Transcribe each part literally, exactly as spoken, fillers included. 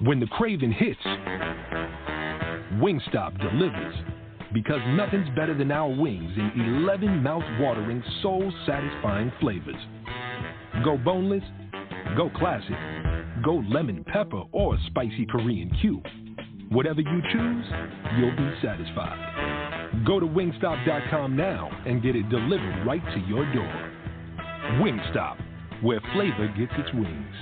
When the craving hits, Wingstop delivers. Because nothing's better than our wings in eleven mouth-watering, soul-satisfying flavors. Go boneless, go classic, go lemon pepper or spicy Korean cube. Whatever you choose, you'll be satisfied. Go to wingstop dot com now and get it delivered right to your door. Wingstop, where flavor gets its wings.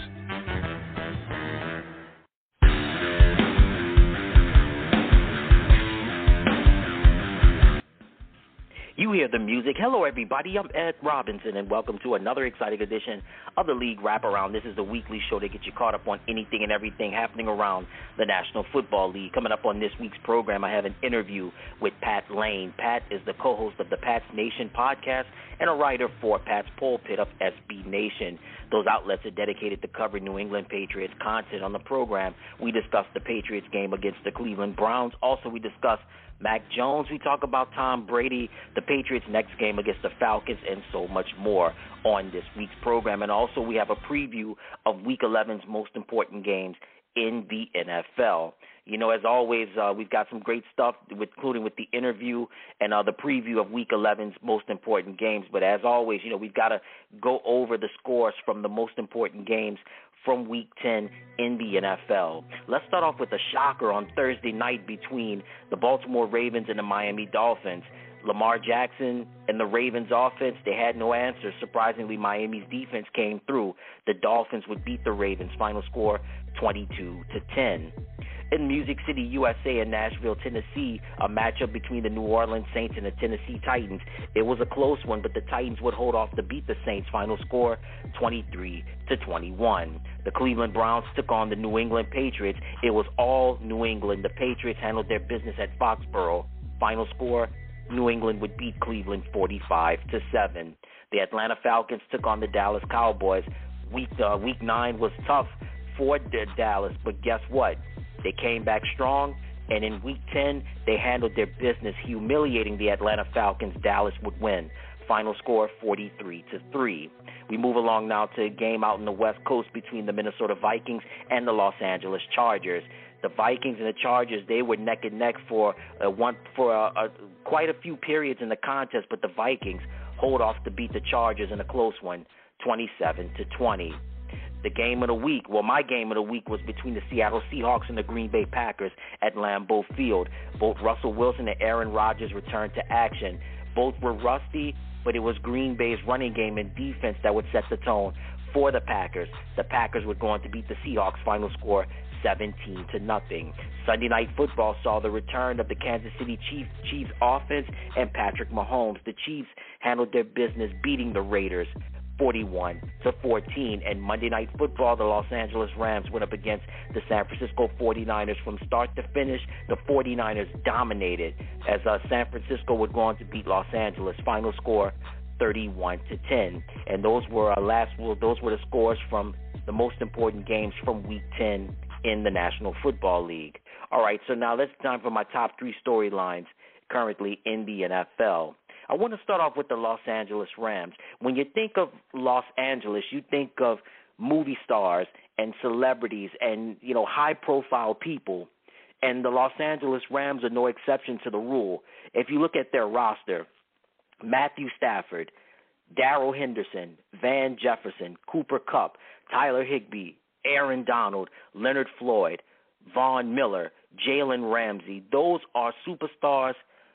You hear the music. Hello, everybody. I'm Ed Robinson, and welcome to another exciting edition of the League Wraparound. This is the weekly show to get you caught up on anything and everything happening around the National Football League. Coming up on this week's program, I have an interview with Pat Lane. Pat is the co-host of the Pat's Nation podcast and a writer for Pat's Pulpit of S B Nation. Those outlets are dedicated to covering New England Patriots content. On the program, we discuss the Patriots game against the Cleveland Browns. Also, we discuss Mac Jones. We talk about Tom Brady, the Patriots' next game against the Falcons, and so much more on this week's program. And also, we have a preview of Week eleven's most important games in the N F L. You know, as always, uh, we've got some great stuff, with, including with the interview and uh, the preview of Week eleven's most important games. But as always, you know, we've got to go over the scores from the most important games from Week ten in the N F L. Let's start off with a shocker on Thursday night between the Baltimore Ravens and the Miami Dolphins. Lamar Jackson and the Ravens offense, they had no answers. Surprisingly, Miami's defense came through. The Dolphins would beat the Ravens. Final score, twenty-two to ten. In Music City, U S A and Nashville, Tennessee, a matchup between the New Orleans Saints and the Tennessee Titans. It was a close one, but the Titans would hold off to beat the Saints. Final score, twenty-three to twenty-one. The Cleveland Browns took on the New England Patriots. It was all New England. The Patriots handled their business at Foxborough. Final score, New England would beat Cleveland forty-five to seven. The Atlanta Falcons took on the Dallas Cowboys. Week uh, week nine was tough for Dallas, but guess what? They came back strong, and in Week ten, they handled their business, humiliating the Atlanta Falcons. Dallas would win. Final score, forty-three to three. We move along now to a game out in the West Coast between the Minnesota Vikings and the Los Angeles Chargers. The Vikings and the Chargers, they were neck and neck for uh, one for uh, uh, quite a few periods in the contest, but the Vikings hold off to beat the Chargers in a close one, twenty-seven to twenty. The game of the week, well, my game of the week was between the Seattle Seahawks and the Green Bay Packers at Lambeau Field. Both Russell Wilson and Aaron Rodgers returned to action. Both were rusty, but it was Green Bay's running game and defense that would set the tone for the Packers. The Packers were going to beat the Seahawks. Final score, seventeen to nothing. Sunday Night Football saw the return of the Kansas City Chiefs, Chiefs offense and Patrick Mahomes. The Chiefs handled their business, beating the Raiders forty-one to fourteen. And Monday Night Football, the Los Angeles Rams went up against the San Francisco forty-niners. From start to finish, the forty-niners dominated as uh, San Francisco would go on to beat Los Angeles. Final score, thirty-one to ten. And those were our last. Well, those were the scores from the most important games from Week ten in the National Football League. All right, so now let's time for my top three storylines currently in the N F L. I want to start off with the Los Angeles Rams. When you think of Los Angeles, you think of movie stars and celebrities and, you know, high-profile people. And the Los Angeles Rams are no exception to the rule. If you look at their roster, Matthew Stafford, Darrell Henderson, Van Jefferson, Cooper Kupp, Tyler Higbee, Aaron Donald, Leonard Floyd, Von Miller, Jalen Ramsey, those are superstars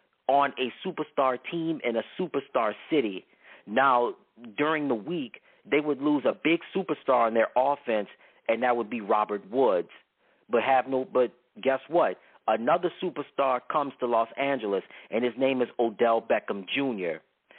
on a superstar team in a superstar city. Now, during the week, they would lose a big superstar in their offense, and that would be Robert Woods. But have no. But guess what? Another superstar comes to Los Angeles, and his name is Odell Beckham Junior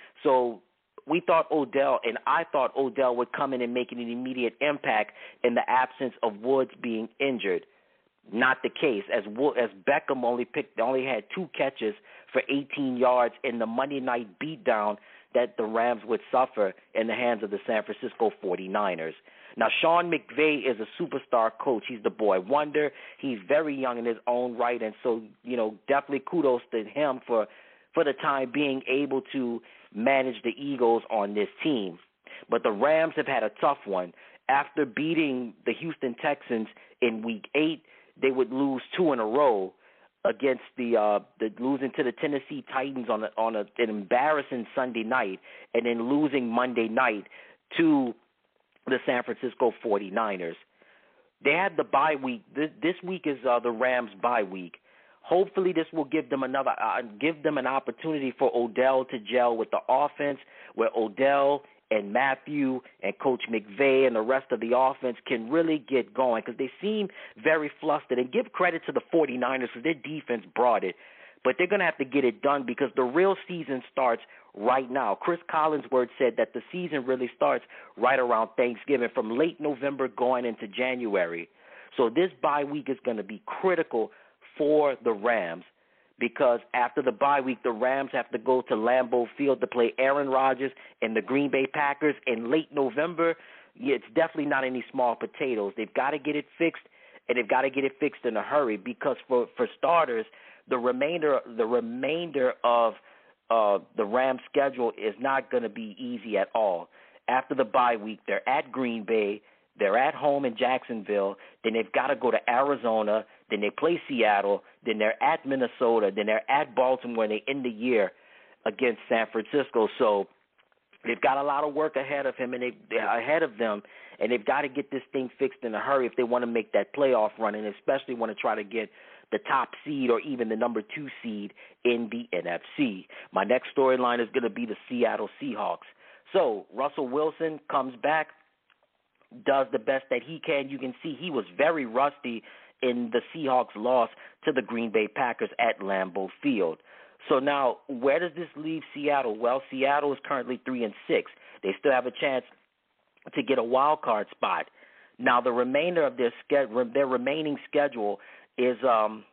So we thought Odell, and I thought Odell would come in and make an immediate impact in the absence of Woods being injured. Not the case, as as Beckham only picked only had two catches for eighteen yards in the Monday night beatdown that the Rams would suffer in the hands of the San Francisco forty-niners. Now, Sean McVay is a superstar coach. He's the boy wonder. He's very young in his own right, and so, you know, definitely kudos to him for, for the time being able to manage the Eagles on this team. But the Rams have had a tough one. After beating the Houston Texans in week eight. They would lose two in a row against the uh, the losing to the Tennessee Titans on a, on a, an embarrassing Sunday night, and then losing Monday night to the San Francisco forty-niners. They had the bye week. This, this week is uh, the Rams' bye week. Hopefully, this will give them another uh, give them an opportunity for Odell to gel with the offense, where Odell and Matthew and Coach McVay and the rest of the offense can really get going, because they seem very flustered. And give credit to the forty-niners because their defense brought it. But they're going to have to get it done because the real season starts right now. Chris Collinsworth said that the season really starts right around Thanksgiving, from late November going into January. So this bye week is going to be critical for the Rams, because after the bye week, the Rams have to go to Lambeau Field to play Aaron Rodgers and the Green Bay Packers in late November. Yeah, it's definitely not any small potatoes. They've got to get it fixed, and they've got to get it fixed in a hurry, because for, for starters, the remainder the remainder of uh, the Rams' schedule is not going to be easy at all. After the bye week, they're at Green Bay, they're at home in Jacksonville, then they've got to go to Arizona, then they play Seattle, then they're at Minnesota, then they're at Baltimore, and they end the year against San Francisco. So they've got a lot of work ahead of him, and they ahead of them, and they've got to get this thing fixed in a hurry if they want to make that playoff run, and especially want to try to get the top seed or even the number two seed in the N F C. My next storyline is going to be the Seattle Seahawks. So Russell Wilson comes back, does the best that he can. You can see he was very rusty in the Seahawks' loss to the Green Bay Packers at Lambeau Field. So now, where does this leave Seattle? Well, Seattle is currently three and six. They still have a chance to get a wild card spot. Now, the remainder of their ske- their remaining schedule is, um,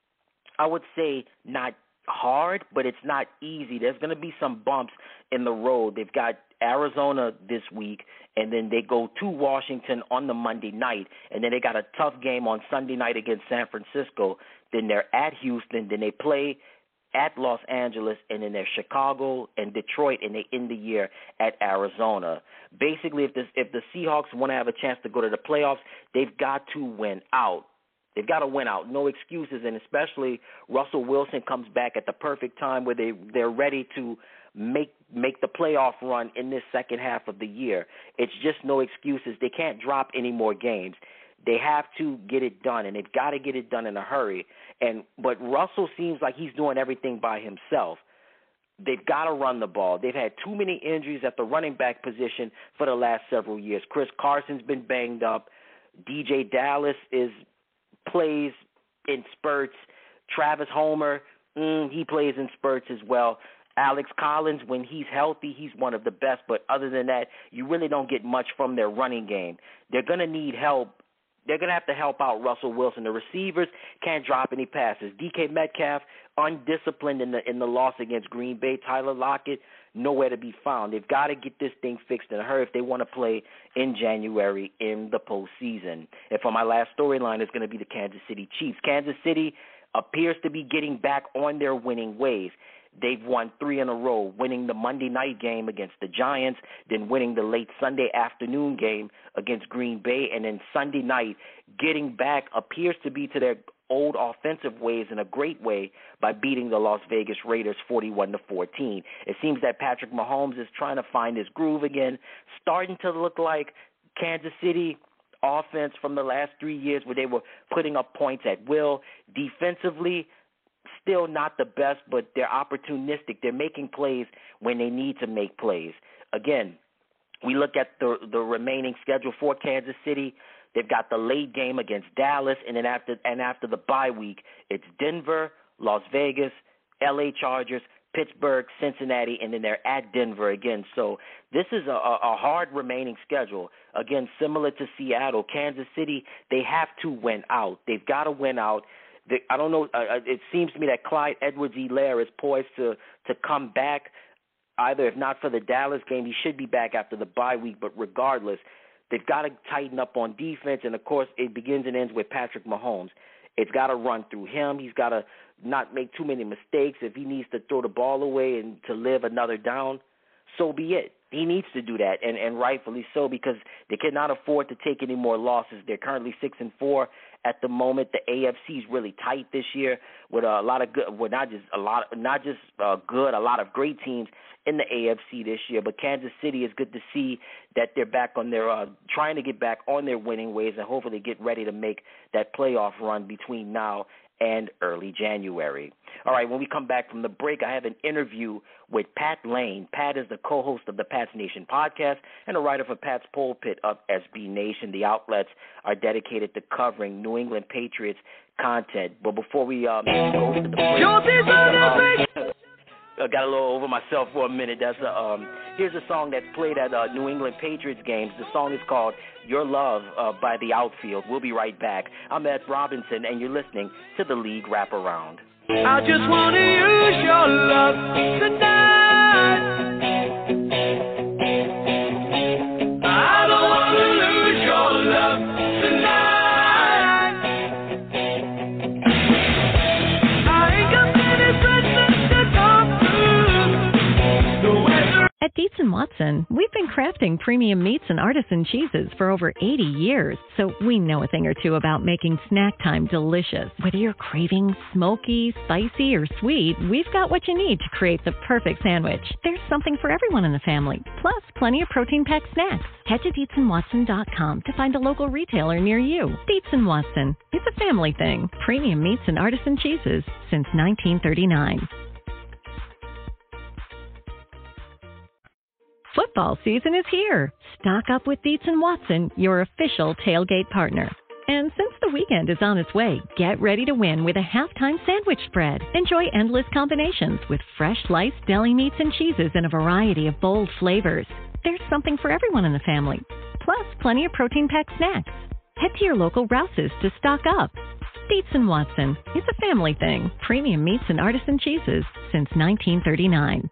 I would say, not hard, but it's not easy. There's going to be some bumps in the road. They've got Arizona this week, and then they go to Washington on the Monday night, and then they got a tough game on Sunday night against San Francisco. Then they're at Houston, then they play at Los Angeles, and then they're Chicago and Detroit, and they end the year at Arizona. Basically, if, this, if the Seahawks want to have a chance to go to the playoffs, they've got to win out. They've got to win out, no excuses, and especially Russell Wilson comes back at the perfect time where they, they're ready to make make the playoff run in this second half of the year. It's just no excuses. They can't drop any more games. They have to get it done, and they've got to get it done in a hurry. And but Russell seems like he's doing everything by himself. They've got to run the ball. They've had too many injuries at the running back position for the last several years. Chris Carson's been banged up. D J Dallas is plays in spurts. Travis Homer, mm, he plays in spurts as well. Alex Collins, when he's healthy, he's one of the best. But other than that, you really don't get much from their running game. They're going to need help. They're going to have to help out Russell Wilson. The receivers can't drop any passes. D K Metcalf, undisciplined in the in the loss against Green Bay. Tyler Lockett, nowhere to be found. They've got to get this thing fixed in a hurry if they want to play in January in the postseason. And for my last storyline is going to be the Kansas City Chiefs. Kansas City appears to be getting back on their winning ways. They've won three in a row, winning the Monday night game against the Giants, then winning the late Sunday afternoon game against Green Bay, and then Sunday night getting back appears to be to their old offensive ways in a great way by beating the Las Vegas Raiders forty-one to fourteen. It seems that Patrick Mahomes is trying to find his groove again, starting to look like Kansas City offense from the last three years where they were putting up points at will. Defensively, still not the best, but they're opportunistic. They're making plays when they need to make plays. Again, we look at the the remaining schedule for Kansas City. They've got the late game against Dallas, and then after and after the bye week, it's Denver, Las Vegas, L A Chargers, Pittsburgh, Cincinnati, and then they're at Denver again. So this is a, a hard remaining schedule. Again, similar to Seattle, Kansas City, they have to win out. They've got to win out. They, I don't know. Uh, it seems to me that Clyde Edwards-Helaire is poised to, to come back. Either if not for the Dallas game, he should be back after the bye week. But regardless, they've got to tighten up on defense. And, of course, it begins and ends with Patrick Mahomes. It's got to run through him. He's got to not make too many mistakes. If he needs to throw the ball away and to live another down, so be it. he needs to do that, and, and rightfully so, because they cannot afford to take any more losses. They're currently six and four at the moment. The A F C is really tight this year with a lot of good, well, not just a lot, not just uh, good, a lot of great teams in the A F C this year. But Kansas City is good to see that they're back on their, uh, trying to get back on their winning ways and hopefully get ready to make that playoff run between now and early January. All right, when we come back from the break, I have an interview with Pat Lane. Pat is the co-host of the Pat's Nation podcast and a writer for Pat's Pulpit of S B Nation. The outlets are dedicated to covering New England Patriots content. But before we um, go to the break, um, I got a little over myself for a minute. That's a, um, here's a song that's played at uh, New England Patriots games. The song is called Your Love uh, by The Outfield. We'll be right back. I'm Ed Robinson, and you're listening to The League Wraparound. I just want to use your love tonight. I don't want to lose your love tonight. I ain't got many friends to talk to. The weather. At Dietz and Watson, we've been crafting premium meats and artisan cheeses for over eighty years, so we know a thing or two about making snack time delicious. Whether you're craving smoky, spicy, or sweet, we've got what you need to create the perfect sandwich. There's something for everyone in the family, plus plenty of protein-packed snacks. Head to Dietz and Watson dot com to find a local retailer near you. Dietz and Watson, it's a family thing. Premium meats and artisan cheeses since nineteen thirty-nine. Football season is here. Stock up with Dietz and Watson, your official tailgate partner. And since the weekend is on its way, get ready to win with a halftime sandwich spread. Enjoy endless combinations with fresh sliced deli meats and cheeses in a variety of bold flavors. There's something for everyone in the family, plus plenty of protein-packed snacks. Head to your local Rouse's to stock up. Dietz and Watson, it's a family thing. Premium meats and artisan cheeses since nineteen thirty-nine.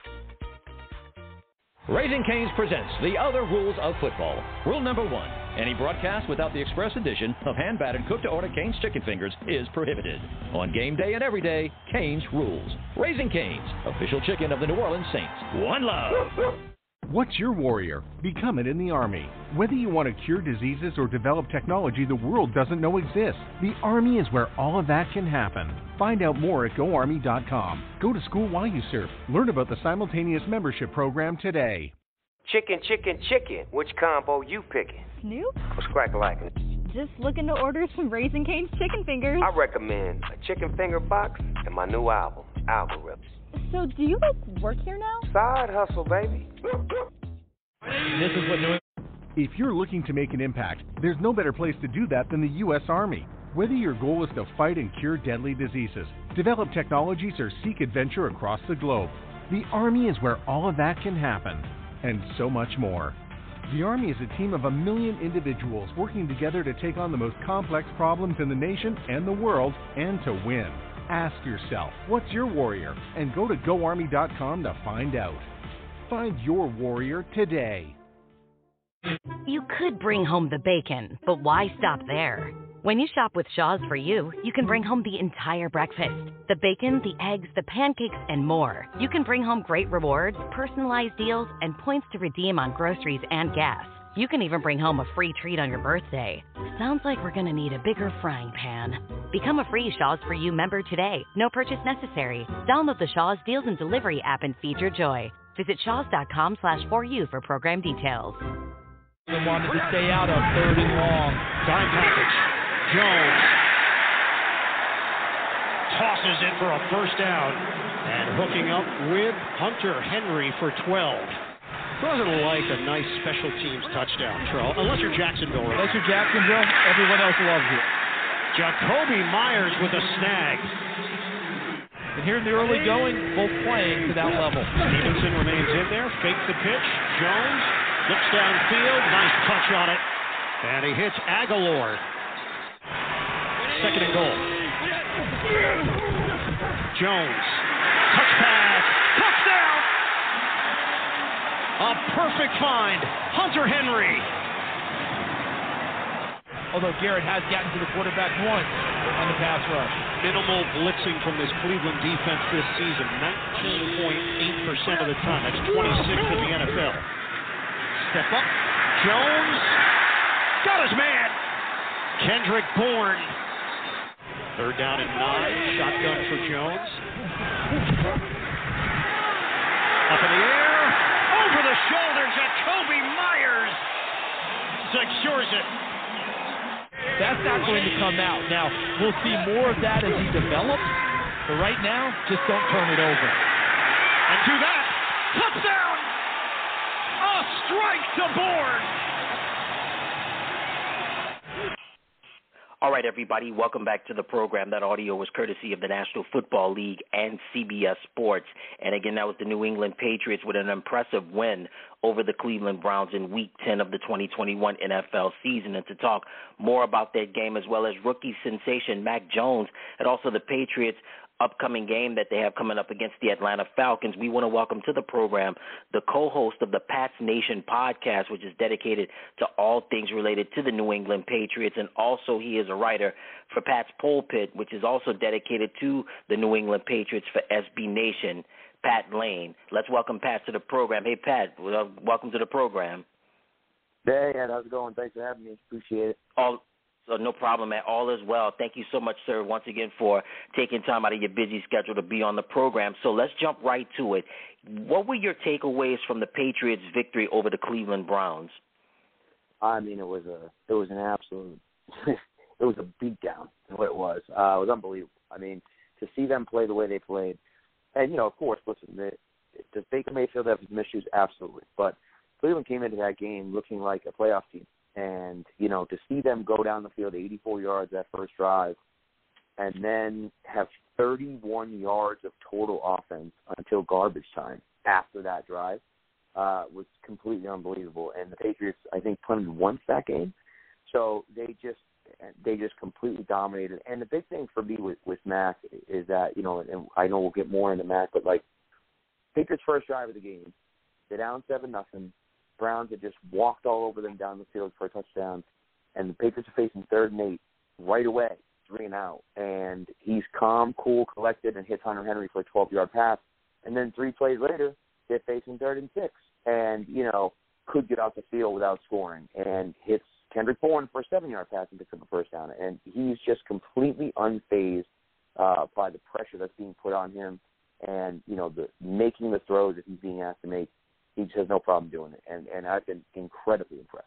Raising Cane's presents The Other Rules of Football. Rule number one, any broadcast without the express addition of hand-battered cooked-to-order Cane's chicken fingers is prohibited. On game day and every day, Cane's rules. Raising Cane's, official chicken of the New Orleans Saints. One love. What's your warrior? Become it in the Army. Whether you want to cure diseases or develop technology the world doesn't know exists, the Army is where all of that can happen. Find out more at go army dot com. Go to school while you serve. Learn about the simultaneous membership program today. Chicken, chicken, chicken. Which combo you picking? Snoop? What's crack like? Just looking to order some Raising Cane's chicken fingers. I recommend a chicken finger box and my new album, Algorithm. So do you, like, work here now? Side hustle, baby. This is what New If you're looking to make an impact, there's no better place to do that than the U S Army. Whether your goal is to fight and cure deadly diseases, develop technologies, or seek adventure across the globe, the Army is where all of that can happen, and so much more. The Army is a team of a million individuals working together to take on the most complex problems in the nation and the world, and to win. Ask yourself, what's your warrior? And go to go army dot com to find out. Find your warrior today. You could bring home the bacon, but why stop there? When you shop with Shaw's For You, you can bring home the entire breakfast. The bacon, the eggs, the pancakes, and more. You can bring home great rewards, personalized deals, and points to redeem on groceries and gas. You can even bring home a free treat on your birthday. Sounds like we're going to need a bigger frying pan. Become a free Shaw's For You member today. No purchase necessary. Download the Shaw's Deals and Delivery app and feed your joy. Visit shaws dot com slash for you for program details. Wanted to stay out of third and long. Dime package. Jones tosses it for a first down. And hooking up with Hunter Henry for twelve. Doesn't like a nice special teams touchdown, Terrell. Unless you're Jacksonville. Right? Unless you're Jacksonville, everyone else loves it. Jacoby Myers with a snag. And here in the early going, both playing to that level. Stevenson remains in there, fakes the pitch. Jones looks downfield, nice touch on it. And he hits Aguilar. Second and goal. Jones, touch pass, touchdown! A perfect find, Hunter Henry. although Garrett has gotten to the quarterback once on the pass rush. Minimal blitzing from this Cleveland defense this season, nineteen point eight percent of the time. That's twenty-sixth in the N F L. Step up. Jones got his man. Kendrick Bourne. Third down and nine. Shotgun for Jones. Up in the air. Over the shoulder. Jacoby Myers secures it. That's not going to come out. Now, we'll see more of that as he develops. But right now, just don't turn it over. And to that, touchdown! A strike to Bourne. All right, everybody, welcome back to the program. That audio was courtesy of the National Football League and C B S Sports. And again, that was the New England Patriots with an impressive win over the Cleveland Browns in Week ten of the twenty twenty-one N F L season. And to talk more about that game, as well as rookie sensation Mac Jones, and also the Patriots' upcoming game that they have coming up against the Atlanta Falcons, we want to welcome to the program the co-host of the Pats Nation podcast, which is dedicated to all things related to the New England Patriots, and also he is a writer for Pat's Pulpit, which is also dedicated to the New England Patriots for S B Nation, Pat Lane. Let's welcome Pat to the program. Hey, Pat, welcome to the program. Hey, Ed, how's it going? Thanks for having me. Appreciate it. All So no problem at all as well. Thank you so much, sir, once again for taking time out of your busy schedule to be on the program. So let's jump right to it. What were your takeaways from the Patriots' victory over the Cleveland Browns? I mean, it was a it was an absolute it was a beatdown. What it was, uh, it was unbelievable. I mean, to see them play the way they played, and you know, of course, listen, the, does Baker Mayfield have some issues? Absolutely, but Cleveland came into that game looking like a playoff team. And, you know, to see them go down the field eighty-four yards that first drive and then have thirty-one yards of total offense until garbage time after that drive uh, was completely unbelievable. And the Patriots, I think, punted once that game. So they just they just completely dominated. And the big thing for me with, with Mac is that, you know, and I know we'll get more into Mac, but, like, Patriots' first drive of the game, they're down seven nothing. Browns had just walked all over them down the field for a touchdown, and the Patriots are facing third and eight right away, three and out. And he's calm, cool, collected, and hits Hunter Henry for a twelve-yard pass. And then three plays later, they're facing third and six, and, you know, could get out the field without scoring, and hits Kendrick Bourne for a seven-yard pass and picks up a first down. And he's just completely unfazed uh, by the pressure that's being put on him and, you know, the making the throws that he's being asked to make. He just has no problem doing it, and, and I've been incredibly impressed.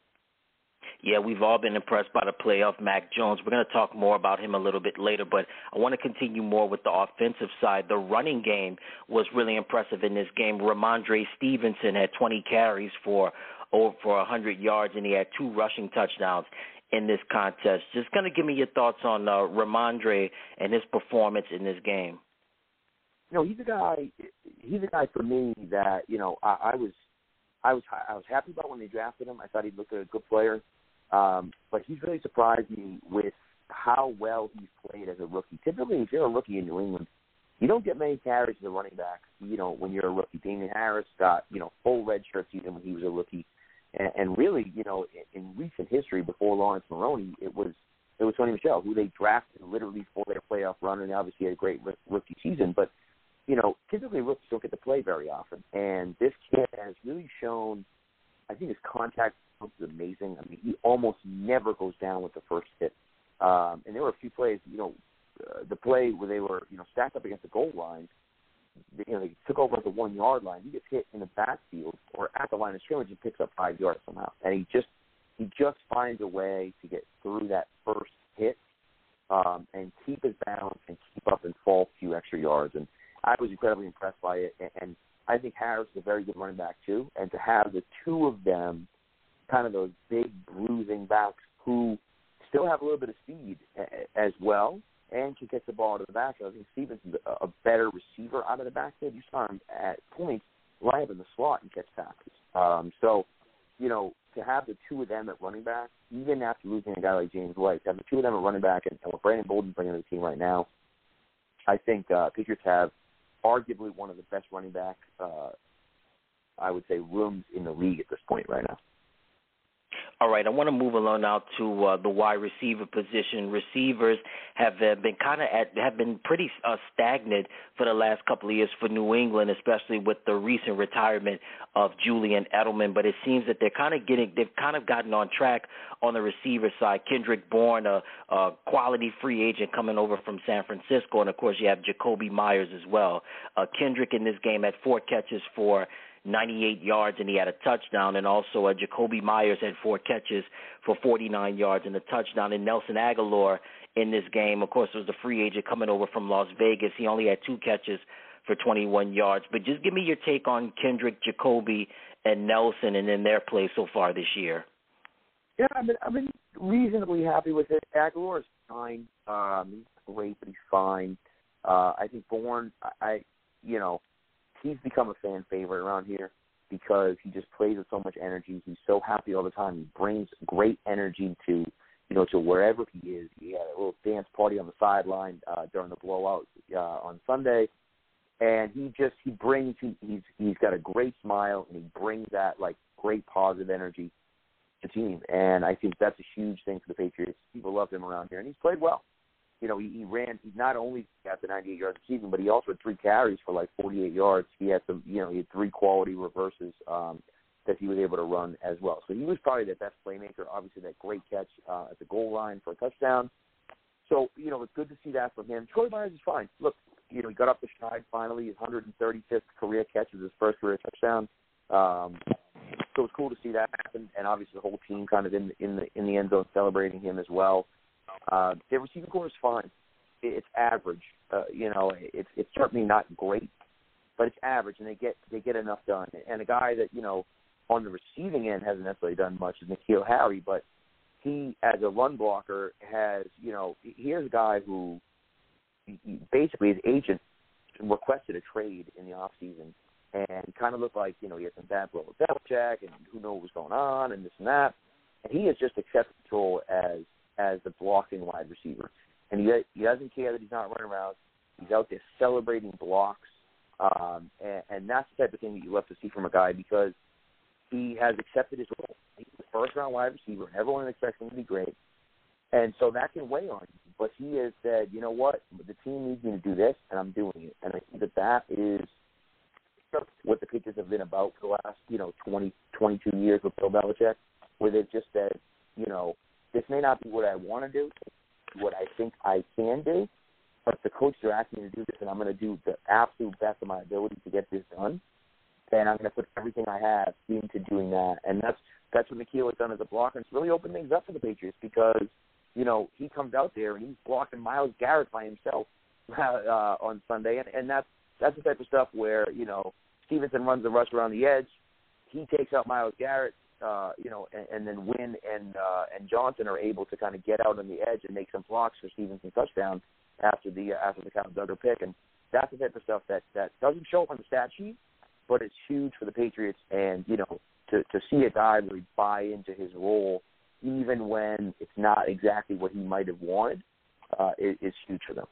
Yeah, we've all been impressed by the play of Mac Jones. We're going to talk more about him a little bit later, but I want to continue more with the offensive side. The running game was really impressive in this game. Ramondre Stevenson had twenty carries for over for one hundred yards, and he had two rushing touchdowns in this contest. Just going to give me your thoughts on uh, Ramondre and his performance in this game. You know, he's a guy. He's a guy for me that you know I, I was, I was, I was happy about when they drafted him. I thought he looked like a good player, um, but he's really surprised me with how well he's played as a rookie. Typically, if you're a rookie in New England, you don't get many carries as a running back. You know, when you're a rookie, Damian Harris got you know full redshirt season when he was a rookie, and, and really, you know, in, in recent history before Lawrence Maroney, it was it was Tony Michel who they drafted literally for their playoff run, and obviously had a great rookie season, but. You know, typically rookies don't get to play very often, and this kid has really shown. I think his contact is amazing. I mean, he almost never goes down with the first hit. Um, and there were a few plays. You know, uh, the play where they were, you know, stacked up against the goal line. They, you know, they took over at the one yard line. He gets hit in the backfield or at the line of scrimmage and picks up five yards somehow. And he just he just finds a way to get through that first hit um, and keep his balance and keep up and fall a few extra yards. And I was incredibly impressed by it, and I think Harris is a very good running back too. And to have the two of them, kind of those big bruising backs who still have a little bit of speed as well, and can get the ball out of the backfield. I think Stevenson's a better receiver out of the backfield. You saw him at points line up in the slot and catch passes. Um, so, you know, to have the two of them at running back, even after losing a guy like James White, to have the two of them at running back, and, and what Brandon Bolden's bringing to the team right now, I think uh, Patriots have arguably one of the best running back, uh, I would say, rooms in the league at this point right now. All right, I want to move along now to uh, the wide receiver position. Receivers have uh, been kind of at have been pretty uh, stagnant for the last couple of years for New England, especially with the recent retirement of Julian Edelman. But it seems that they're kind of getting they've kind of gotten on track on the receiver side. Kendrick Bourne, a, a quality free agent coming over from San Francisco, and of course you have Jacoby Myers as well. Uh, Kendrick in this game had four catches for ninety-eight yards, and he had a touchdown, and also uh, Jacoby Myers had four catches for forty-nine yards and a touchdown. And Nelson Aguilar in this game, of course, was the free agent coming over from Las Vegas. He only had two catches for twenty-one yards. But just give me your take on Kendrick, Jacoby, and Nelson, and in their play so far this year. Yeah, I've been, I've been reasonably happy with it. Aguilar is fine. Um, he's great, but he's fine. Uh, I think Bourne, I, I, you know, he's become a fan favorite around here because he just plays with so much energy. He's so happy all the time. He brings great energy to, you know, to wherever he is. He had a little dance party on the sideline uh, during the blowout uh, on Sunday, and he just he brings he, he's he's got a great smile, and he brings that like great positive energy to the team. And I think that's a huge thing for the Patriots. People love him around here, and he's played well. You know, he, he ran, he not only got the ninety-eight yards receiving, but he also had three carries for like forty-eight yards. He had some, you know, he had three quality reverses um, that he was able to run as well. So he was probably the best playmaker, obviously that great catch uh, at the goal line for a touchdown. So, you know, it's good to see that from him. Troy Myers is fine. Look, you know, he got up the stride finally, his one hundred thirty-fifth career catch was his first career touchdown. Um, so it's cool to see that happen, and obviously the whole team kind of in, in, the, in the end zone celebrating him as well. Uh, their receiving core is fine. It's average. Uh, you know, it's it's certainly not great, but it's average, and they get they get enough done. And a guy that, you know, on the receiving end hasn't necessarily done much is N'Keal Harry, but he, as a run blocker, has, you know, here's a guy who he, basically his agent requested a trade in the offseason, and he kind of looked like, you know, he had some bad blood with Belichick, and who knows what's going on, and this and that. And he has just accepted the role as as the blocking wide receiver. And he he doesn't care that he's not running around. He's out there celebrating blocks. Um, and, and that's the type of thing that you love to see from a guy because he has accepted his role. He's the first-round wide receiver, and everyone expects him to be great. And so that can weigh on you. But he has said, you know what, the team needs me to do this, and I'm doing it. And I think that that is what the Patriots have been about for the last, you know, twenty, twenty-two years with Bill Belichick, where they've just said, you know, this may not be what I want to do, what I think I can do, but the coaches are asking me to do this, and I'm going to do the absolute best of my ability to get this done, and I'm going to put everything I have into doing that. And that's that's what N'Keal has done as a blocker. And it's really opened things up for the Patriots because, you know, he comes out there and he's blocking Myles Garrett by himself uh, on Sunday, and, and that's, that's the type of stuff where, you know, Stevenson runs the rush around the edge, he takes out Myles Garrett, Uh, you know, and, and then Wynn and uh, and Johnson are able to kind of get out on the edge and make some blocks for Stevenson's touchdown after the uh, after the Count Duggar pick, and that's the type of stuff that, that doesn't show up on the stat sheet, but it's huge for the Patriots. And you know, to to see a guy really buy into his role, even when it's not exactly what he might have wanted, uh, is, is huge for them.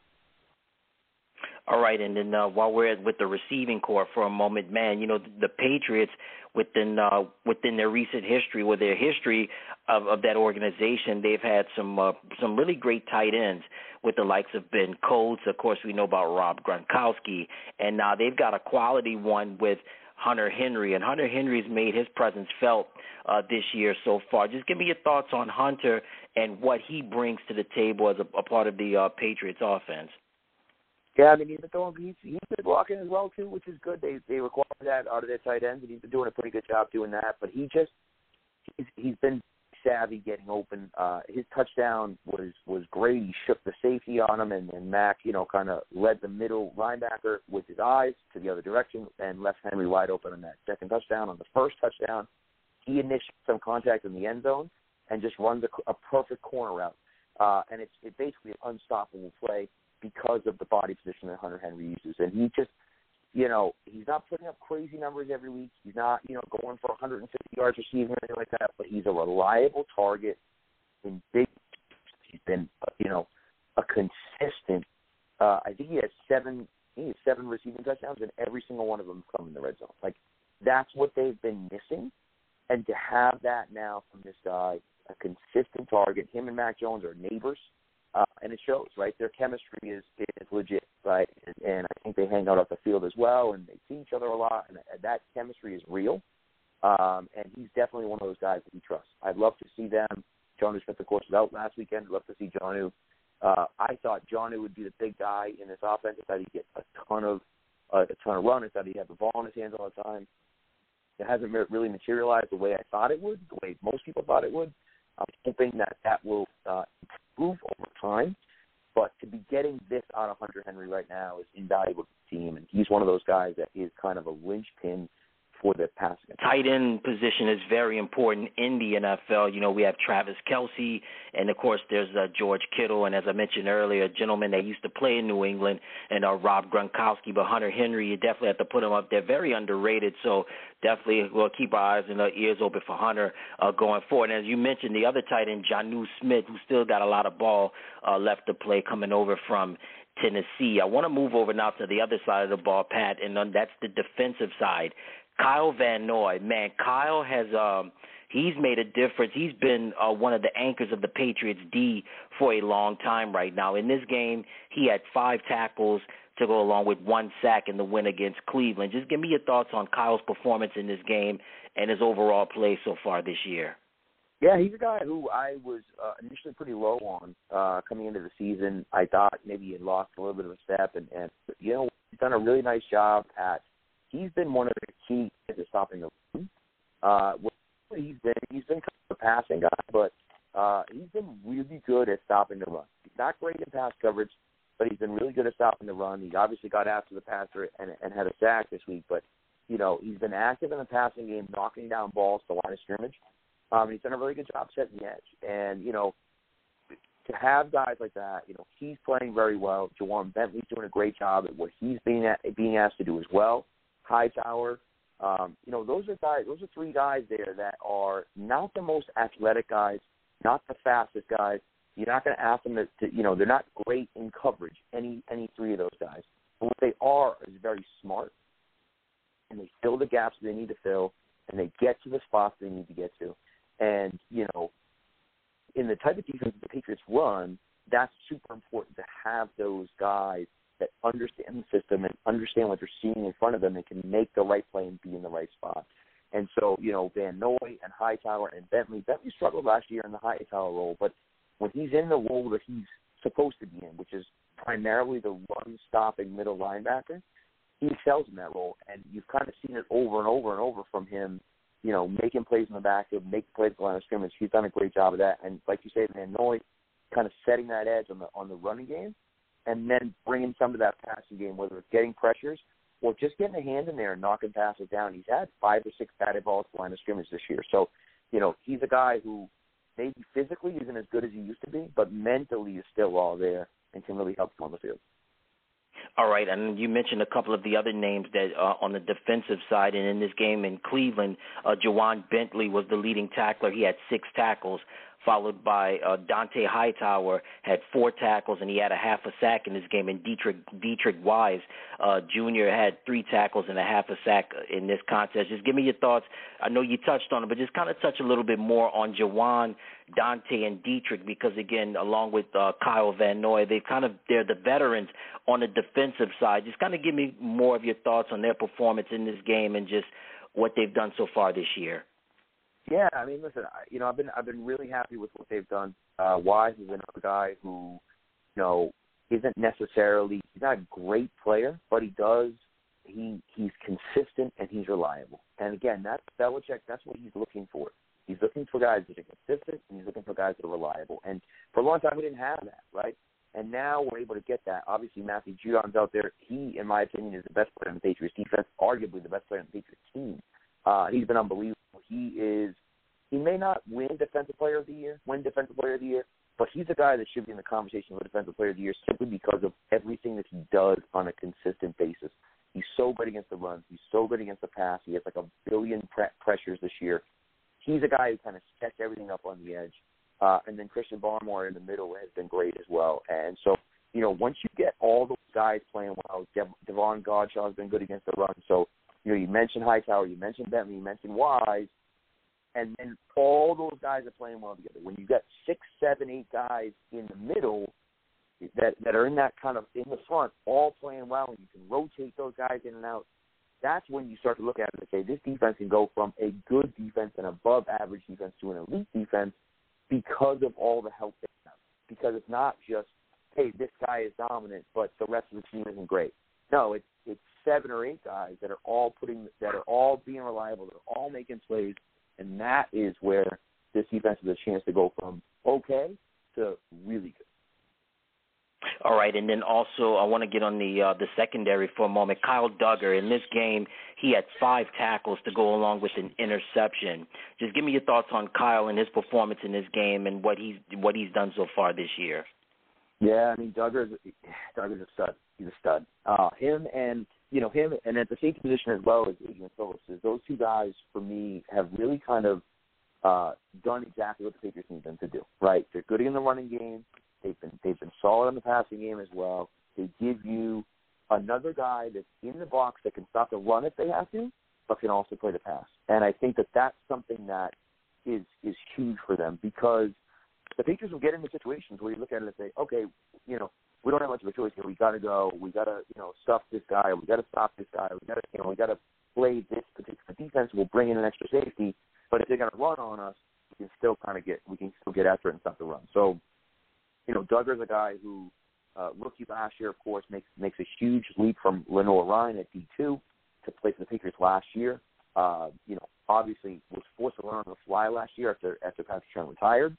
All right, and then uh, while we're with the receiving core for a moment, man, you know, the, the Patriots within uh, within their recent history, with their history of, of that organization, they've had some uh, some really great tight ends with the likes of Ben Coates. Of course, we know about Rob Gronkowski, and now they've got a quality one with Hunter Henry, and Hunter Henry's made his presence felt uh, this year so far. Just give me your thoughts on Hunter and what he brings to the table as a, a part of the uh, Patriots offense. Yeah, I mean, he's been throwing, he's, he's been blocking as well, too, which is good. They they require that out of their tight ends, and he's been doing a pretty good job doing that. But he just, he's, he's been savvy getting open. Uh, his touchdown was, was great. He shook the safety on him, and, and Mack, you know, kind of led the middle linebacker with his eyes to the other direction and left Henry wide open on that second touchdown. On the first touchdown, he initiates some contact in the end zone and just runs a, a perfect corner route. Uh, and it's, it's basically an unstoppable play because of the body position that Hunter Henry uses. And he just, you know, he's not putting up crazy numbers every week. He's not, you know, going for one hundred fifty yards receiving or anything like that, but he's a reliable target in big, he's been, you know, a consistent, uh, I think he has seven, he has seven receiving touchdowns, and every single one of them come in the red zone. Like, that's what they've been missing. And to have that now from this guy, a consistent target, him and Mac Jones are neighbors, uh, and it shows, right? Their chemistry is, is legit, right? And, and I think they hang out off the field as well, and they see each other a lot, and that chemistry is real. Um, and he's definitely one of those guys that we trust. I'd love to see them. Jonnu Smith, of course, was out last weekend. I'd love to see Jonnu. Uh, I thought Jonnu would be the big guy in this offense. I thought he'd get a ton of uh, a ton of run. I thought he'd have the ball in his hands all the time. It hasn't really materialized the way I thought it would, the way most people thought it would. I'm hoping that that will uh, improve over time. But to be getting this out of Hunter Henry right now is invaluable to the team, and he's one of those guys that is kind of a linchpin for the passing. Tight end position is very important in the N F L. You know, we have Travis Kelce, and, of course, there's uh, George Kittle, and as I mentioned earlier, a gentleman that used to play in New England, and uh, Rob Gronkowski. But Hunter Henry, you definitely have to put him up there. Very underrated, so definitely we'll keep our eyes and our ears open for Hunter uh, going forward. And as you mentioned, the other tight end, Jonnu Smith, who still got a lot of ball uh, left to play coming over from Tennessee. I want to move over now to the other side of the ball, Pat, and uh, that's the defensive side. Kyle Van Noy, man, Kyle has um, he's made a difference. He's been uh, one of the anchors of the Patriots D for a long time right now. In this game, he had five tackles to go along with one sack in the win against Cleveland. Just give me your thoughts on Kyle's performance in this game and his overall play so far this year. Yeah, he's a guy who I was uh, initially pretty low on uh, coming into the season. I thought maybe he had lost a little bit of a step, and, and you know, he's done a really nice job at. He's been one of the key to stopping the run. Uh, he's been he's been kind of a passing guy, but uh, he's been really good at stopping the run. He's not great in pass coverage, but he's been really good at stopping the run. He obviously got after the passer and, and had a sack this week, but you know he's been active in the passing game, knocking down balls to line of scrimmage. Um, he's done a really good job setting the edge, and you know to have guys like that, you know he's playing very well. Ja'Whaun Bentley's doing a great job at what he's being at, being asked to do as well. Hightower, um, you know, those are guys. Those are three guys there that are not the most athletic guys, not the fastest guys. You're not going to ask them to, to, you know, they're not great in coverage. Any any three of those guys, but what they are is very smart, and they fill the gaps they need to fill, and they get to the spots they need to get to. And you know, in the type of defense the Patriots run, that's super important to have those guys that understand the system and understand what they're seeing in front of them and can make the right play and be in the right spot. And so, you know, Van Noy and Hightower and Bentley, Bentley struggled last year in the Hightower role, but when he's in the role that he's supposed to be in, which is primarily the run-stopping middle linebacker, he excels in that role. And you've kind of seen it over and over and over from him, you know, making plays in the backfield, making plays at the line of scrimmage. He's done a great job of that. And like you say, Van Noy kind of setting that edge on the on the running game, and then bringing some of that passing game, whether it's getting pressures or just getting a hand in there and knocking passes down. He's had five or six batted balls at the line of scrimmage this year. So, you know, he's a guy who maybe physically isn't as good as he used to be, but mentally is still all there and can really help him on the field. All right, and you mentioned a couple of the other names that uh, on the defensive side, and in this game in Cleveland, uh, Ja'Whaun Bentley was the leading tackler. He had six tackles, followed by uh, Dante Hightower, had four tackles, and he had a half a sack in this game. And Dietrich, Dietrich Wise, uh, Junior, had three tackles and a half a sack in this contest. Just give me your thoughts. I know you touched on it, but just kind of touch a little bit more on Ja'Whaun, Dante, and Dietrich, because, again, along with uh, Kyle Van Noy, they kind of they're the veterans on the defensive side. Just kind of give me more of your thoughts on their performance in this game and just what they've done so far this year. Yeah, I mean, listen, I, you know, I've been I've been really happy with what they've done. Uh, Wise is another guy who, you know, isn't necessarily he's not a great player, but he does he he's consistent and he's reliable. And again, that's Belichick. That's what he's looking for. He's looking for guys that are consistent and he's looking for guys that are reliable. And for a long time, we didn't have that, right? And now we're able to get that. Obviously, Matthew Judon's out there. He, in my opinion, is the best player in the Patriots defense, arguably the best player in the Patriots team. Uh, he's been unbelievable. He is. He may not win Defensive Player of the Year, win Defensive Player of the Year, but he's a guy that should be in the conversation for Defensive Player of the Year simply because of everything that he does on a consistent basis. He's so good against the run. He's so good against the pass. He has like a billion pre- pressures this year. He's a guy who kind of sets everything up on the edge. Uh, and then Christian Barmore in the middle has been great as well. And so, you know, once you get all those guys playing well, Dev- Devon Godshaw has been good against the run. So, you know, you mentioned Hightower, you mentioned Bentley, you mentioned Wise. and then all those guys are playing well together. When you got six, seven, eight guys in the middle that that are in that kind of in the front, all playing well, and you can rotate those guys in and out, that's when you start to look at it and say, this defense can go from a good defense and above average defense to an elite defense because of all the help they have. Because it's not just, hey, this guy is dominant, but the rest of the team isn't great. No, it's it's seven or eight guys that are all putting that are all being reliable, that are all making plays, and that is where this defense has a chance to go from okay to really good. All right, and then also I want to get on the uh, the secondary for a moment. Kyle Dugger, in this game, he had five tackles to go along with an interception. Just give me your thoughts on Kyle and his performance in this game and what he's what he's done so far this year. Yeah, I mean Dugger's Dugger's a stud. He's a stud. Uh, him and you know him and at the safety position as well as Adrian Phillips. Those two guys for me have really kind of uh, done exactly what the Patriots need them to do. Right? They're good in the running game. They've been they've been solid in the passing game as well. They give you another guy that's in the box that can stop the run if they have to, but can also play the pass. And I think that that's something that is is huge for them because the Patriots will get into situations where you look at it and say, okay, you know, we don't have much of a choice here. We got to go. We got to you know stuff this guy. We got to stop this guy. We got to you know we got to play this particular defense. We'll bring in an extra safety, but if they're going to run on us, we can still kind of get we can still get after it and stop the run. So. You know, Dugger's a guy who, uh, rookie last year, of course, makes makes a huge leap from Lenore Ryan at D two to play for the Patriots last year. Uh, you know, obviously was forced to learn on the fly last year after after Patrick Chung retired.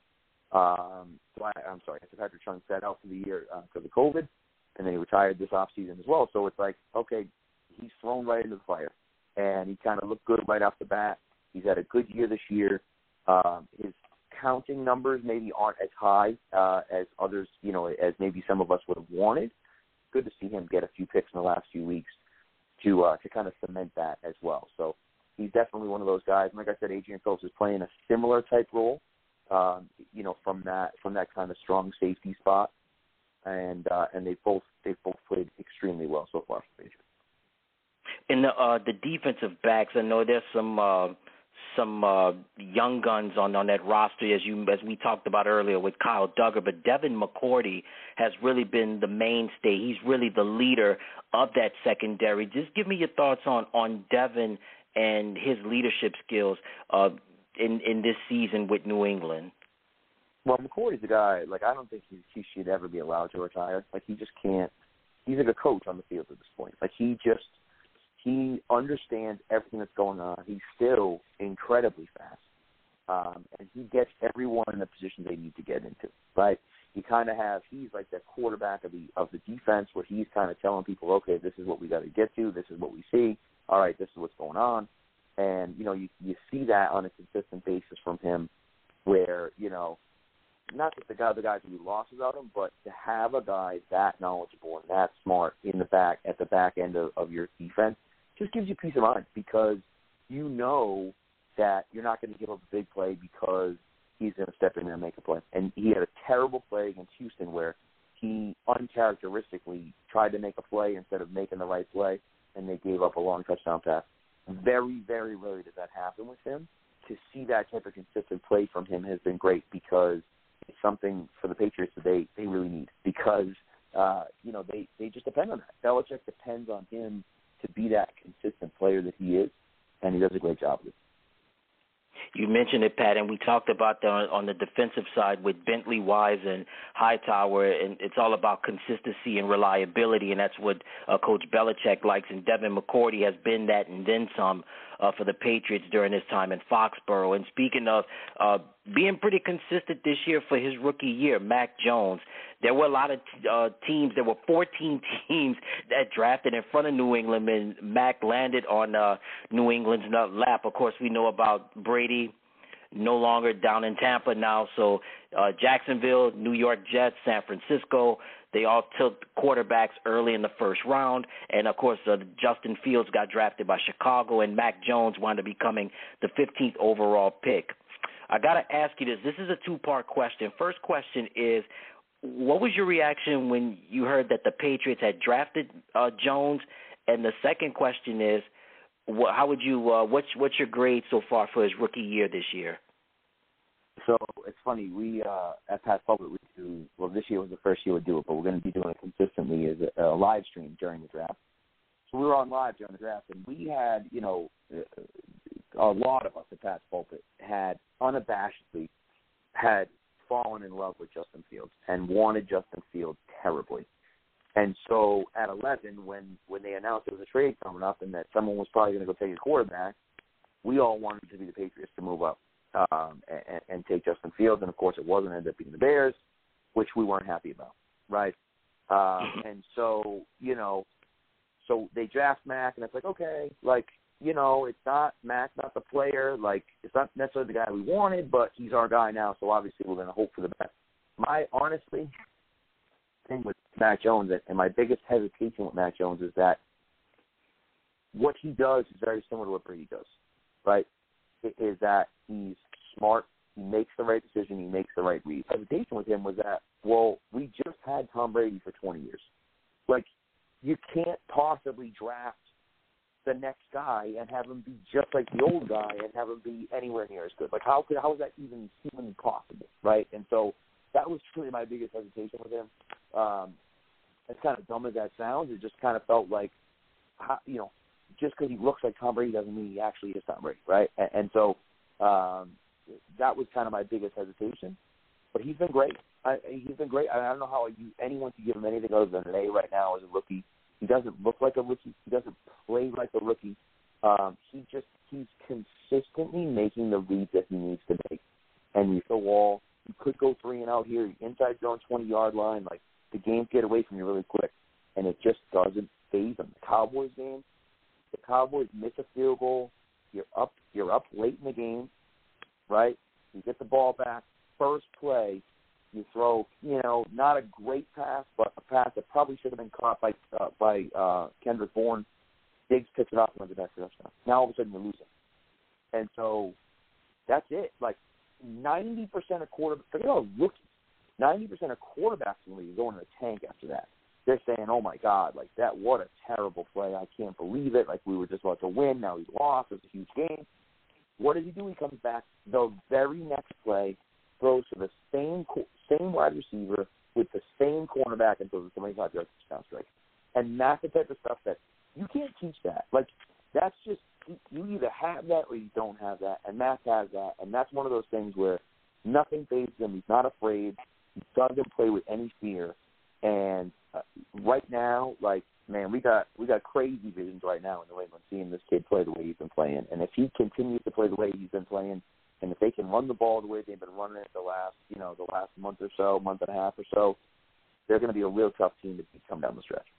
Um, so I, I'm sorry, after Patrick Chung sat out for the year uh, because of COVID, and then he retired this offseason as well. So it's like, okay, he's thrown right into the fire, and he kind of looked good right off the bat. He's had a good year this year. Um, his counting numbers maybe aren't as high uh, as others, you know, as maybe some of us would have wanted. Good to see him get a few picks in the last few weeks to uh, to kind of cement that as well. So he's definitely one of those guys. And like I said, Adrian Phillips is playing a similar type role, um, you know, from that from that kind of strong safety spot, and uh, and they both they both played extremely well so far for the Patriots. In the uh, the defensive backs, I know there's some. Uh... some uh, young guns on, on that roster, as you as we talked about earlier with Kyle Dugger, but Devin McCourty has really been the mainstay. He's really the leader of that secondary. Just give me your thoughts on, on Devin and his leadership skills uh, in, in this season with New England. Well, McCourty's a guy, like, I don't think he, he should ever be allowed to retire. Like, he just can't. He's like a coach on the field at this point. Like, he just – he understands everything that's going on. He's still incredibly fast, um, and he gets everyone in the position they need to get into. Right? You kind of have he's like the quarterback of the of the defense, where he's kind of telling people, okay, this is what we got to get to. This is what we see. All right, this is what's going on, and you know you you see that on a consistent basis from him, where you know. Not just the guy, the guys who we lost without him, but to have a guy that knowledgeable and that smart in the back at the back end of, of your defense just gives you peace of mind because you know that you're not going to give up a big play because he's going to step in there and make a play. And he had a terrible play against Houston where he uncharacteristically tried to make a play instead of making the right play, and they gave up a long touchdown pass. Very, very rarely does that happen with him. To see that type of consistent play from him has been great because it's something for the Patriots that they, they really need because, uh, you know, they, they just depend on that. Belichick depends on him to be that consistent player that he is, and he does a great job with it. You mentioned it, Pat, and we talked about that on, on the defensive side with Bentley, Wise, and Hightower, and it's all about consistency and reliability, and that's what uh, Coach Belichick likes, and Devin McCourty has been that and then some uh, for the Patriots during his time in Foxborough. And speaking of uh, being pretty consistent this year for his rookie year, Mac Jones, there were a lot of uh, teams, there were fourteen teams that drafted in front of New England, and Mac landed on uh, New England's lap. Of course, we know about Brady, no longer down in Tampa now. So uh, Jacksonville, New York Jets, San Francisco, they all took quarterbacks early in the first round. And, of course, uh, Justin Fields got drafted by Chicago, and Mac Jones wound up becoming the fifteenth overall pick. I got to ask you this. This is a two-part question. First question is, what was your reaction when you heard that the Patriots had drafted uh, Jones? And the second question is, what, how would you? Uh, what's what's your grade so far for his rookie year this year? So it's funny. We uh, at Pat Pulpit we do. Well, this year was the first year we do it, but we're going to be doing it consistently as a, a live stream during the draft. So we were on live during the draft, and we had, you know, a lot of us at Pat's Pulpit had unabashedly had fallen in love with Justin Fields and wanted Justin Fields terribly. And so at eleven, when, when they announced there was a trade coming up and that someone was probably going to go take a quarterback, we all wanted to be the Patriots to move up um, and, and take Justin Fields. And, of course, it wasn't. It ended up being the Bears, which we weren't happy about, right? Um, and so, you know, so they draft Mac, and it's like, okay, like, you know, it's not Mac, not the player. Like, it's not necessarily the guy we wanted, but he's our guy now, so obviously we're going to hope for the best. My, honestly, thing with Mac Jones, and my biggest hesitation with Mac Jones is that what he does is very similar to what Brady does, right? It is that he's smart, he makes the right decision, he makes the right read. Hesitation with him was that, well, we just had Tom Brady for twenty years. Like, you can't possibly draft the next guy and have him be just like the old guy and have him be anywhere near as good. Like, how could how is that even humanly possible, right? And so that was truly my biggest hesitation with him. Um, as kind of dumb as that sounds, it just kind of felt like, how, you know, just because he looks like Tom Brady doesn't mean he actually is Tom Brady, right? And, and so um, that was kind of my biggest hesitation. But he's been great. I, he's been great. I, I don't know how you, anyone can give him anything other than an A right now as a rookie. He doesn't look like a rookie. He doesn't play like a rookie. Um, he just he's consistently making the reads that he needs to make. And you go, well, you could go three and out here, inside your own twenty-yard line. Like, the games get away from you really quick, and it just doesn't phase them. The Cowboys game, the Cowboys miss a field goal. You're up. You're up late in the game, right? You get the ball back. First play, you throw, you know, not a great pass, but a pass that probably should have been caught by uh, by uh, Kendrick Bourne. Diggs picks it up and runs the next touchdown. Now all of a sudden you're losing, and so that's it. Like ninety percent of quarterbacks, forget about rookies. Ninety percent of quarterbacks in the league go in the tank after that. They're saying, "Oh my God, like that! What a terrible play! I can't believe it! Like we were just about to win, now he's lost. It's a huge game." What does he do? He comes back the very next play, throws to the same same wide receiver with the same cornerback and throws a twenty-five yard touchdown strike. And that's the type of stuff that you can't teach that. Like, that's just, you either have that or you don't have that. And Matt has that. And that's one of those things where nothing phases him. He's not afraid. He doesn't play with any fear. And uh, right now, like, man, we got we got crazy visions right now in New England seeing this kid play the way he's been playing. And if he continues to play the way he's been playing, and if they can run the ball the way they've been running it the last, you know, the last month or so, month and a half or so, they're going to be a real tough team to beat come down the stretch.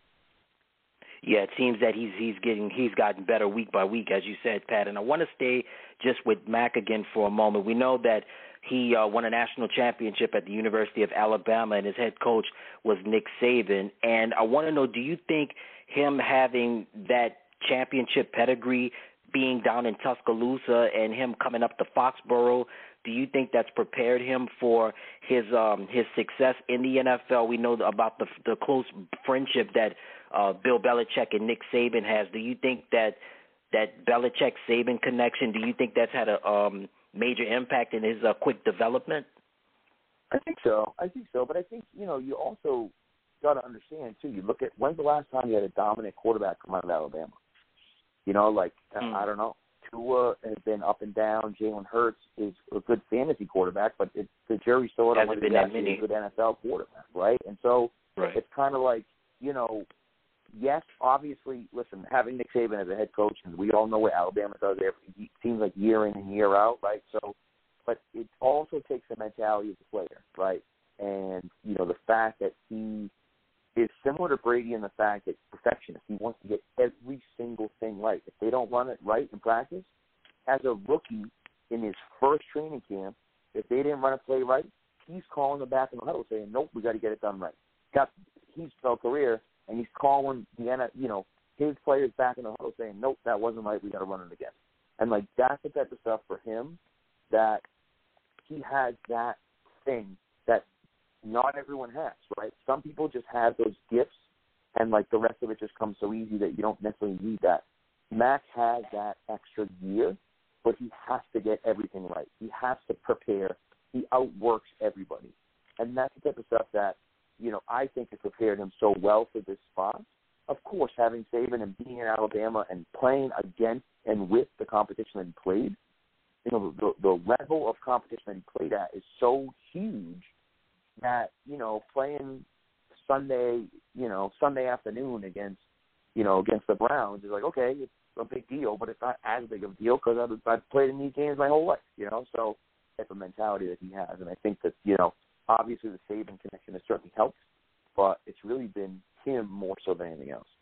Yeah, it seems that he's he's getting he's gotten better week by week, as you said, Pat. And I want to stay just with Mac again for a moment. We know that he uh, won a national championship at the University of Alabama, and his head coach was Nick Saban. And I want to know, do you think him having that championship pedigree, being down in Tuscaloosa, and him coming up to Foxborough, do you think that's prepared him for his um, his success in the N F L? We know about the the close friendship that uh, Bill Belichick and Nick Saban has. Do you think that that Belichick-Saban connection, do you think that's had a um, major impact in his uh, quick development? I think so. I think so. But I think, you know, you also got to understand, too, you look at when's the last time you had a dominant quarterback come out of Alabama? You know, like, mm. I don't know. Tua has been up and down. Jalen Hurts is a good fantasy quarterback, but it, the jury's still out on whether he's actually a good N F L quarterback, right? And so right. it's kind of like, you know, yes, obviously, listen, having Nick Saban as a head coach, and we all know what Alabama does every, it seems like year in and year out, right? So, but it also takes the mentality of the player, right? And, you know, the fact that he is similar to Brady in the fact that perfectionist. He wants to get every single thing right. If they don't run it right in practice, as a rookie in his first training camp, if they didn't run a play right, he's calling them back in the huddle saying, nope, we got to get it done right. Got, he's a career, and he's calling the you know his players back in the huddle saying, nope, that wasn't right, we got to run it again. And, like, that's the type of stuff for him that he has that thing that not everyone has, right? Some people just have those gifts, and, like, the rest of it just comes so easy that you don't necessarily need that. Mac has that extra year, but he has to get everything right. He has to prepare. He outworks everybody. And that's the type of stuff that, you know, I think has prepared him so well for this spot. Of course, having Saban and being in Alabama and playing against and with the competition that he played, you know, the, the level of competition that he played at is so huge that, you know, playing Sunday, you know, Sunday afternoon against, you know, against the Browns is like, okay, it's a big deal, but it's not as big of a deal because I've, I've played in these games my whole life, you know, so that's a mentality that he has. And I think that, you know, obviously the Saban connection has certainly helped, but it's really been him more so than anything else.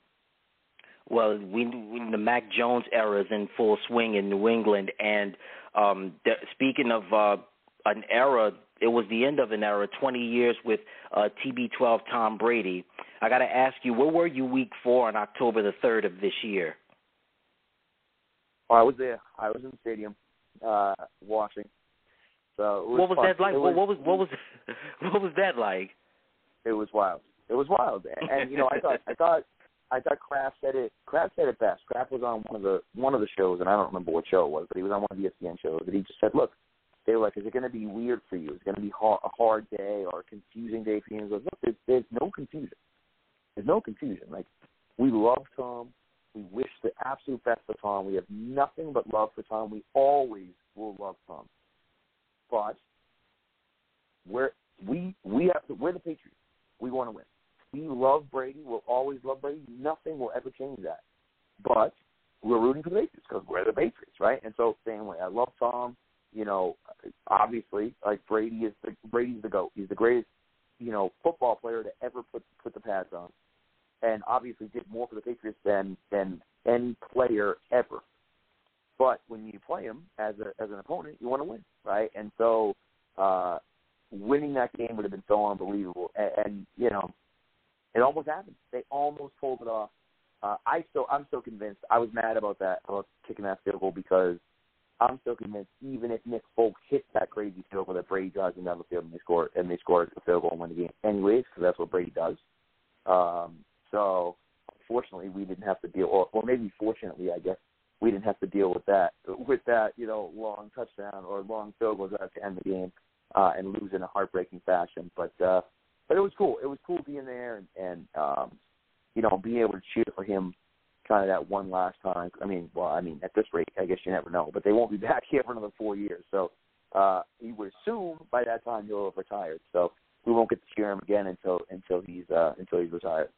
Well, we, we the Mac Jones era is in full swing in New England, and um, the, speaking of uh, an era, it was the end of an era, twenty years with uh, T B twelve Tom Brady. I got to ask you, where were you week four on October the third of this year? Oh, I was there. I was in the stadium uh, watching. So it was what was fun. that like? It What, was, what was what was what was that like? It was wild. It was wild, and, and you know, I thought, I thought, I thought Kraft said it. Kraft said it best. Kraft was on one of the one of the shows, and I don't remember what show it was, but he was on one of the E S P N shows, and he just said, "Look, they were like, is it going to be weird for you? Is it going to be hard, a hard day or a confusing day for you?" And he goes, "Look, there's, there's no confusion. There's no confusion. Like, we love Tom. We wish the absolute best for Tom. We have nothing but love for Tom. We always will love Tom. But we're we we have to, we're the Patriots. We want to win. We love Brady. We'll always love Brady. Nothing will ever change that. But we're rooting for the Patriots because we're the Patriots, right? And so same way. I love Tom. You know, obviously, like Brady is the Brady's the GOAT. He's the greatest, you know, football player to ever put put the pads on, and obviously did more for the Patriots than than any player ever. But when you play him as a as an opponent, you want to win, right? And so uh, winning that game would have been so unbelievable. And, and you know, it almost happened. They almost pulled it off. Uh, I still, I'm still convinced. I was mad about that, about kicking that field goal because I'm still convinced. Even if Nick Folk hits that crazy field goal, that Brady drives him down the field and they score, and they score the field goal and win the game, anyways, because that's what Brady does. Um, so, fortunately, we didn't have to deal, or, or maybe fortunately, I guess, we didn't have to deal with that, with that, you know, long touchdown or long field goals at the end of the game uh, and lose in a heartbreaking fashion. But uh, but it was cool. It was cool being there and, and um, you know, being able to cheer for him kind of that one last time. I mean, well, I mean, at this rate, I guess you never know. But they won't be back here for another four years. So uh, you would assume by that time he'll have retired. So we won't get to cheer him again until until he's uh, until he's retired.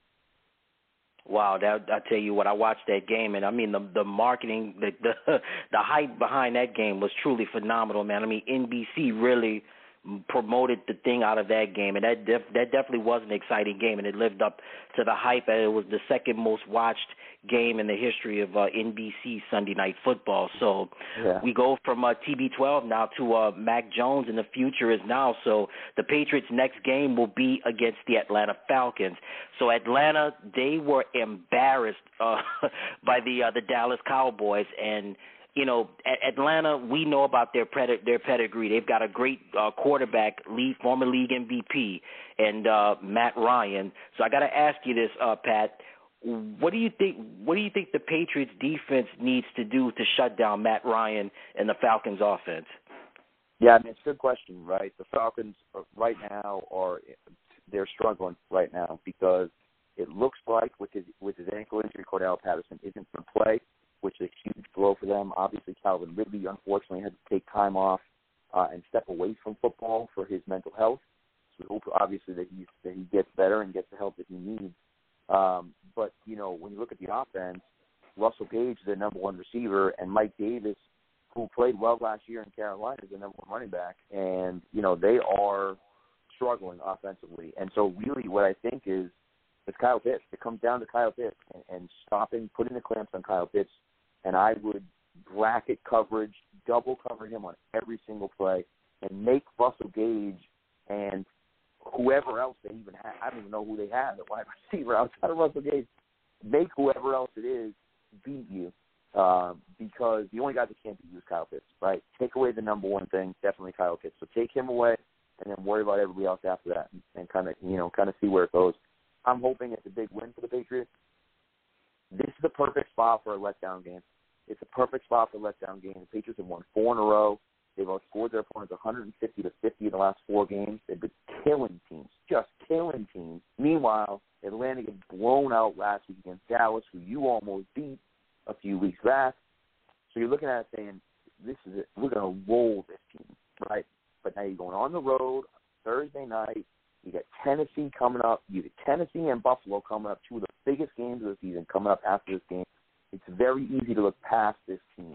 Wow, that I tell you what, I watched that game, and I mean the the marketing, the the the hype behind that game was truly phenomenal, man. I mean, N B C really promoted the thing out of that game, and that def, that definitely was an exciting game, and it lived up to the hype. And it was the second most watched game in the history of uh, N B C Sunday Night Football. So yeah. we go from uh, T B twelve now to uh, Mac Jones, and the future is now. So the Patriots' next game will be against the Atlanta Falcons. So Atlanta, they were embarrassed uh, by the uh, the Dallas Cowboys, and you know, Atlanta, we know about their pred- their pedigree. They've got a great uh, quarterback, lead, former league M V P, and uh, Matt Ryan. So I got to ask you this, uh, Pat. What do you think? What do you think the Patriots defense needs to do to shut down Matt Ryan and the Falcons offense? Yeah, I mean, it's a good question, right? The Falcons are, right now are they're struggling right now because it looks like with his with his ankle injury, Cordell Patterson isn't going to play, which is a huge blow for them. Obviously, Calvin Ridley, unfortunately, had to take time off uh, and step away from football for his mental health. So we hope, obviously, that he, that he gets better and gets the help that he needs. Um, but, you know, when you look at the offense, Russell Gage is their number one receiver, and Mike Davis, who played well last year in Carolina, is the number one running back. And, you know, they are struggling offensively. And so really what I think is it's Kyle Pitts. It comes down to Kyle Pitts and, and stopping, putting the clamps on Kyle Pitts. And I would bracket coverage, double cover him on every single play, and make Russell Gage and whoever else they even have, I don't even know who they have at wide receiver outside of Russell Gage, make whoever else it is beat you um, because the only guy that can't beat you is Kyle Pitts, right? Take away the number one thing, definitely Kyle Pitts. So take him away and then worry about everybody else after that and, and kind of, you know, kind of see where it goes. I'm hoping it's a big win for the Patriots. this is the perfect spot for a letdown game. It's a perfect spot for a letdown game. The Patriots have won four in a row. They've outscored their opponents one hundred fifty to fifty in the last four games. They've been killing teams, just killing teams. Meanwhile, Atlanta gets blown out last week against Dallas, who you almost beat a few weeks back. So you're looking at it saying, this is it. We're going to roll this team, right? But now you're going on the road Thursday night. You got Tennessee coming up. You got Tennessee and Buffalo coming up, two of the biggest games of the season coming up after this game. It's very easy to look past this team.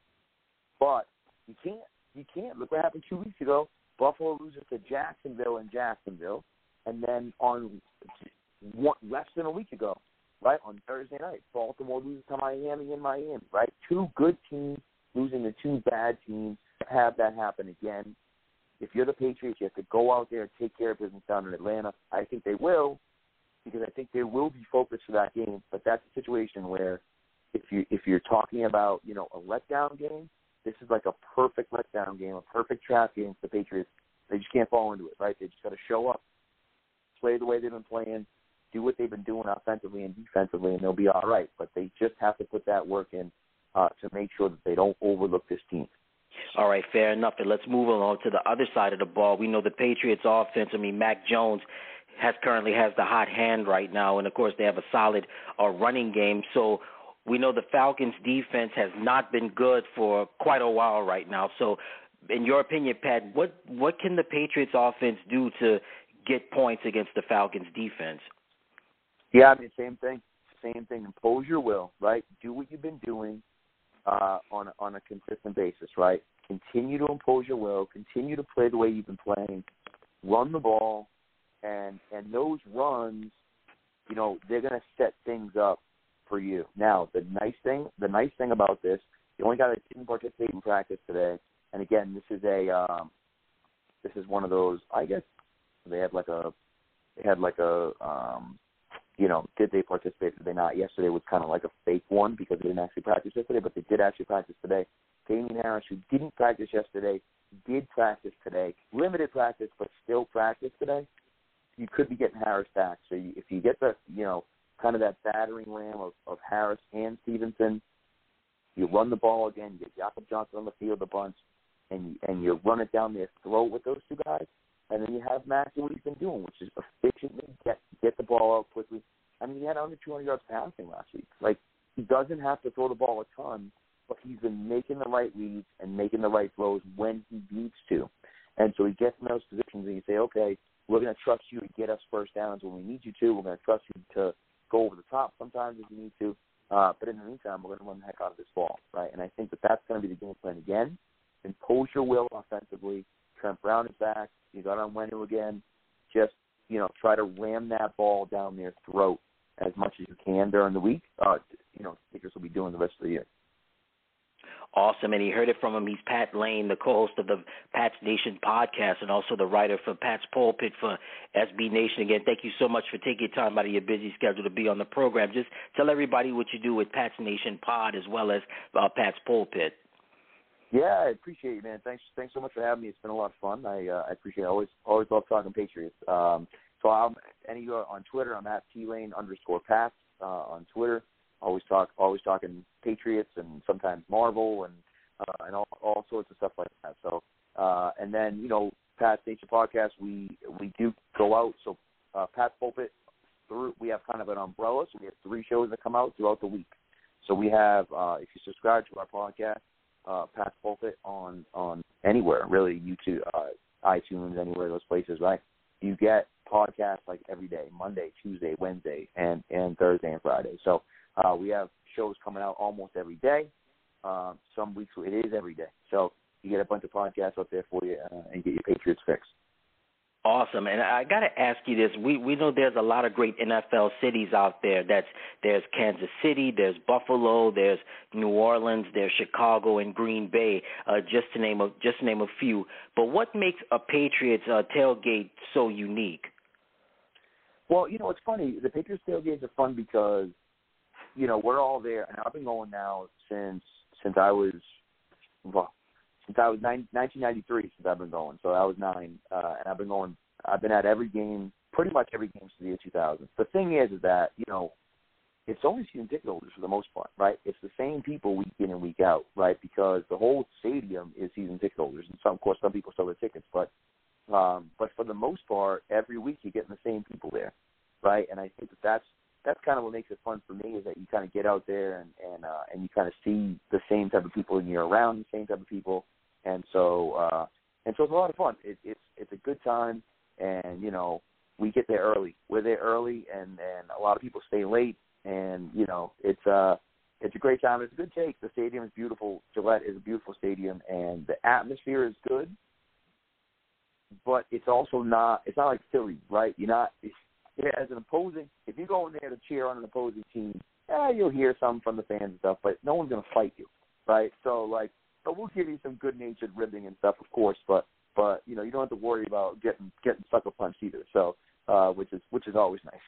But you can't. You can't. Look what happened two weeks ago. Buffalo loses to Jacksonville in Jacksonville. And then on one, less than a week ago, right, on Thursday night, Baltimore loses to Miami in Miami, right? Two good teams losing to two bad teams. Have that happen again. If you're the Patriots, you have to go out there and take care of business down in Atlanta. I think they will, because I think they will be focused for that game. But that's a situation where if you if you're talking about, you know, a letdown game, this is like a perfect letdown game, a perfect trap game for the Patriots. They just can't fall into it, right? They just got to show up, play the way they've been playing, do what they've been doing offensively and defensively, and they'll be all right. But they just have to put that work in uh, to make sure that they don't overlook this team. All right, fair enough. And let's move along to the other side of the ball. We know the Patriots offense, I mean, Mac Jones has currently has the hot hand right now, and, of course, they have a solid uh, running game. So we know the Falcons' defense has not been good for quite a while right now. So in your opinion, Pat, what, what can the Patriots offense do to get points against the Falcons' defense? Yeah, I mean, same thing. Same thing. Impose your will, right? Do what you've been doing. Uh, on a, on a consistent basis, right? Continue to impose your will. Continue to play the way you've been playing. Run the ball, and and those runs, you know, they're going to set things up for you. Now, the nice thing, the nice thing about this, the only guy that didn't participate in practice today, and again, this is a, um, this is one of those. I guess they had like a, they had like a. Um, You know, did they participate? Did they not? Yesterday was kind of like a fake one because they didn't actually practice yesterday, but they did actually practice today. Damien Harris, who didn't practice yesterday, did practice today. Limited practice, but still practice today. You could be getting Harris back. So you, if you get the, you know, kind of that battering ram of, of Harris and Stevenson, you run the ball again, you get Jakob Johnson on the field a bunch, and you, and you run it down their throat with those two guys. And then you have Mac do what he's been doing, which is efficiently get get the ball out quickly. I mean, he had under two hundred yards passing last week. Like, he doesn't have to throw the ball a ton, but he's been making the right reads and making the right throws when he needs to. And so he gets in those positions and you say, okay, we're going to trust you to get us first downs when we need you to. We're going to trust you to go over the top sometimes if you need to. Uh, but in the meantime, we're going to run the heck out of this ball, right? And I think that that's going to be the game plan again. Impose your will offensively. Trent Brown is back. You got on Wenu again. Just, you know, try to ram that ball down their throat as much as you can during the week. Uh, you know, Lakers will be doing the rest of the year. Awesome, and he heard it from him. He's Pat Lane, the co-host of the Pat's Nation podcast and also the writer for Pat's Pulpit for S B Nation. Again, thank you so much for taking time out of your busy schedule to be on the program. Just tell everybody what you do with Pat's Nation Pod as well as uh, Pat's Pulpit. Yeah, I appreciate it, man. Thanks, thanks so much for having me. It's been a lot of fun. I, uh, I appreciate it. I always, always love talking Patriots. Um, so I'm any on Twitter. I'm at T-Lane underscore Pat uh, on Twitter. Always talk, always talking Patriots and sometimes Marvel and uh, and all, all sorts of stuff like that. So uh, and then you know, Pat's Nation podcast. We we do go out. So uh, Pat's Pulpit. Through, we have kind of an umbrella. So we have three shows that come out throughout the week. So we have uh, if you subscribe to our podcast. Uh, Pat's Pulpit on, on anywhere, really, YouTube, uh, iTunes, anywhere, those places, right? You get podcasts like every day, Monday, Tuesday, Wednesday, and, and Thursday and Friday. So uh, we have shows coming out almost every day. Uh, some weeks it is every day. So you get a bunch of podcasts out there for you uh, and get your Patriots fixed. Awesome, and I got to ask you this. We we know there's a lot of great N F L cities out there. That's there's Kansas City, there's Buffalo, there's New Orleans, there's Chicago and Green Bay, uh, just to name a just to name a few. But what makes a Patriots uh, tailgate so unique? Well, you know, it's funny. The Patriots tailgates are fun because, you know, we're all there, and I've been going now since since I was well. Since I was nine, nineteen ninety-three, since I've been going, so I was nine, uh, and I've been going. I've been at every game, pretty much every game since the year two thousand. The thing is, is that you know, it's only season ticket holders for the most part, right? It's the same people week in and week out, right? Because the whole stadium is season ticket holders, and some, of course, some people sell their tickets, but um, but for the most part, every week you're getting the same people there, right? And I think that that's that's kind of what makes it fun for me is that you kind of get out there and and uh, and you kind of see the same type of people, and you're around the same type of people, and so uh, and so it's a lot of fun. It, it's it's a good time, and you know we get there early. We're there early, and and a lot of people stay late. And, you know, it's uh, it's a great time. It's a good take. The stadium is beautiful. Gillette is a beautiful stadium, and the atmosphere is good. But it's also not – it's not like Philly, right? You're not – as an opposing – if you go in there to cheer on an opposing team, yeah, you'll hear some from the fans and stuff, but no one's going to fight you, right? So, like, but we'll give you some good-natured ribbing and stuff, of course, but, but you know, you don't have to worry about getting getting sucker punched either, so uh, which is which is always nice.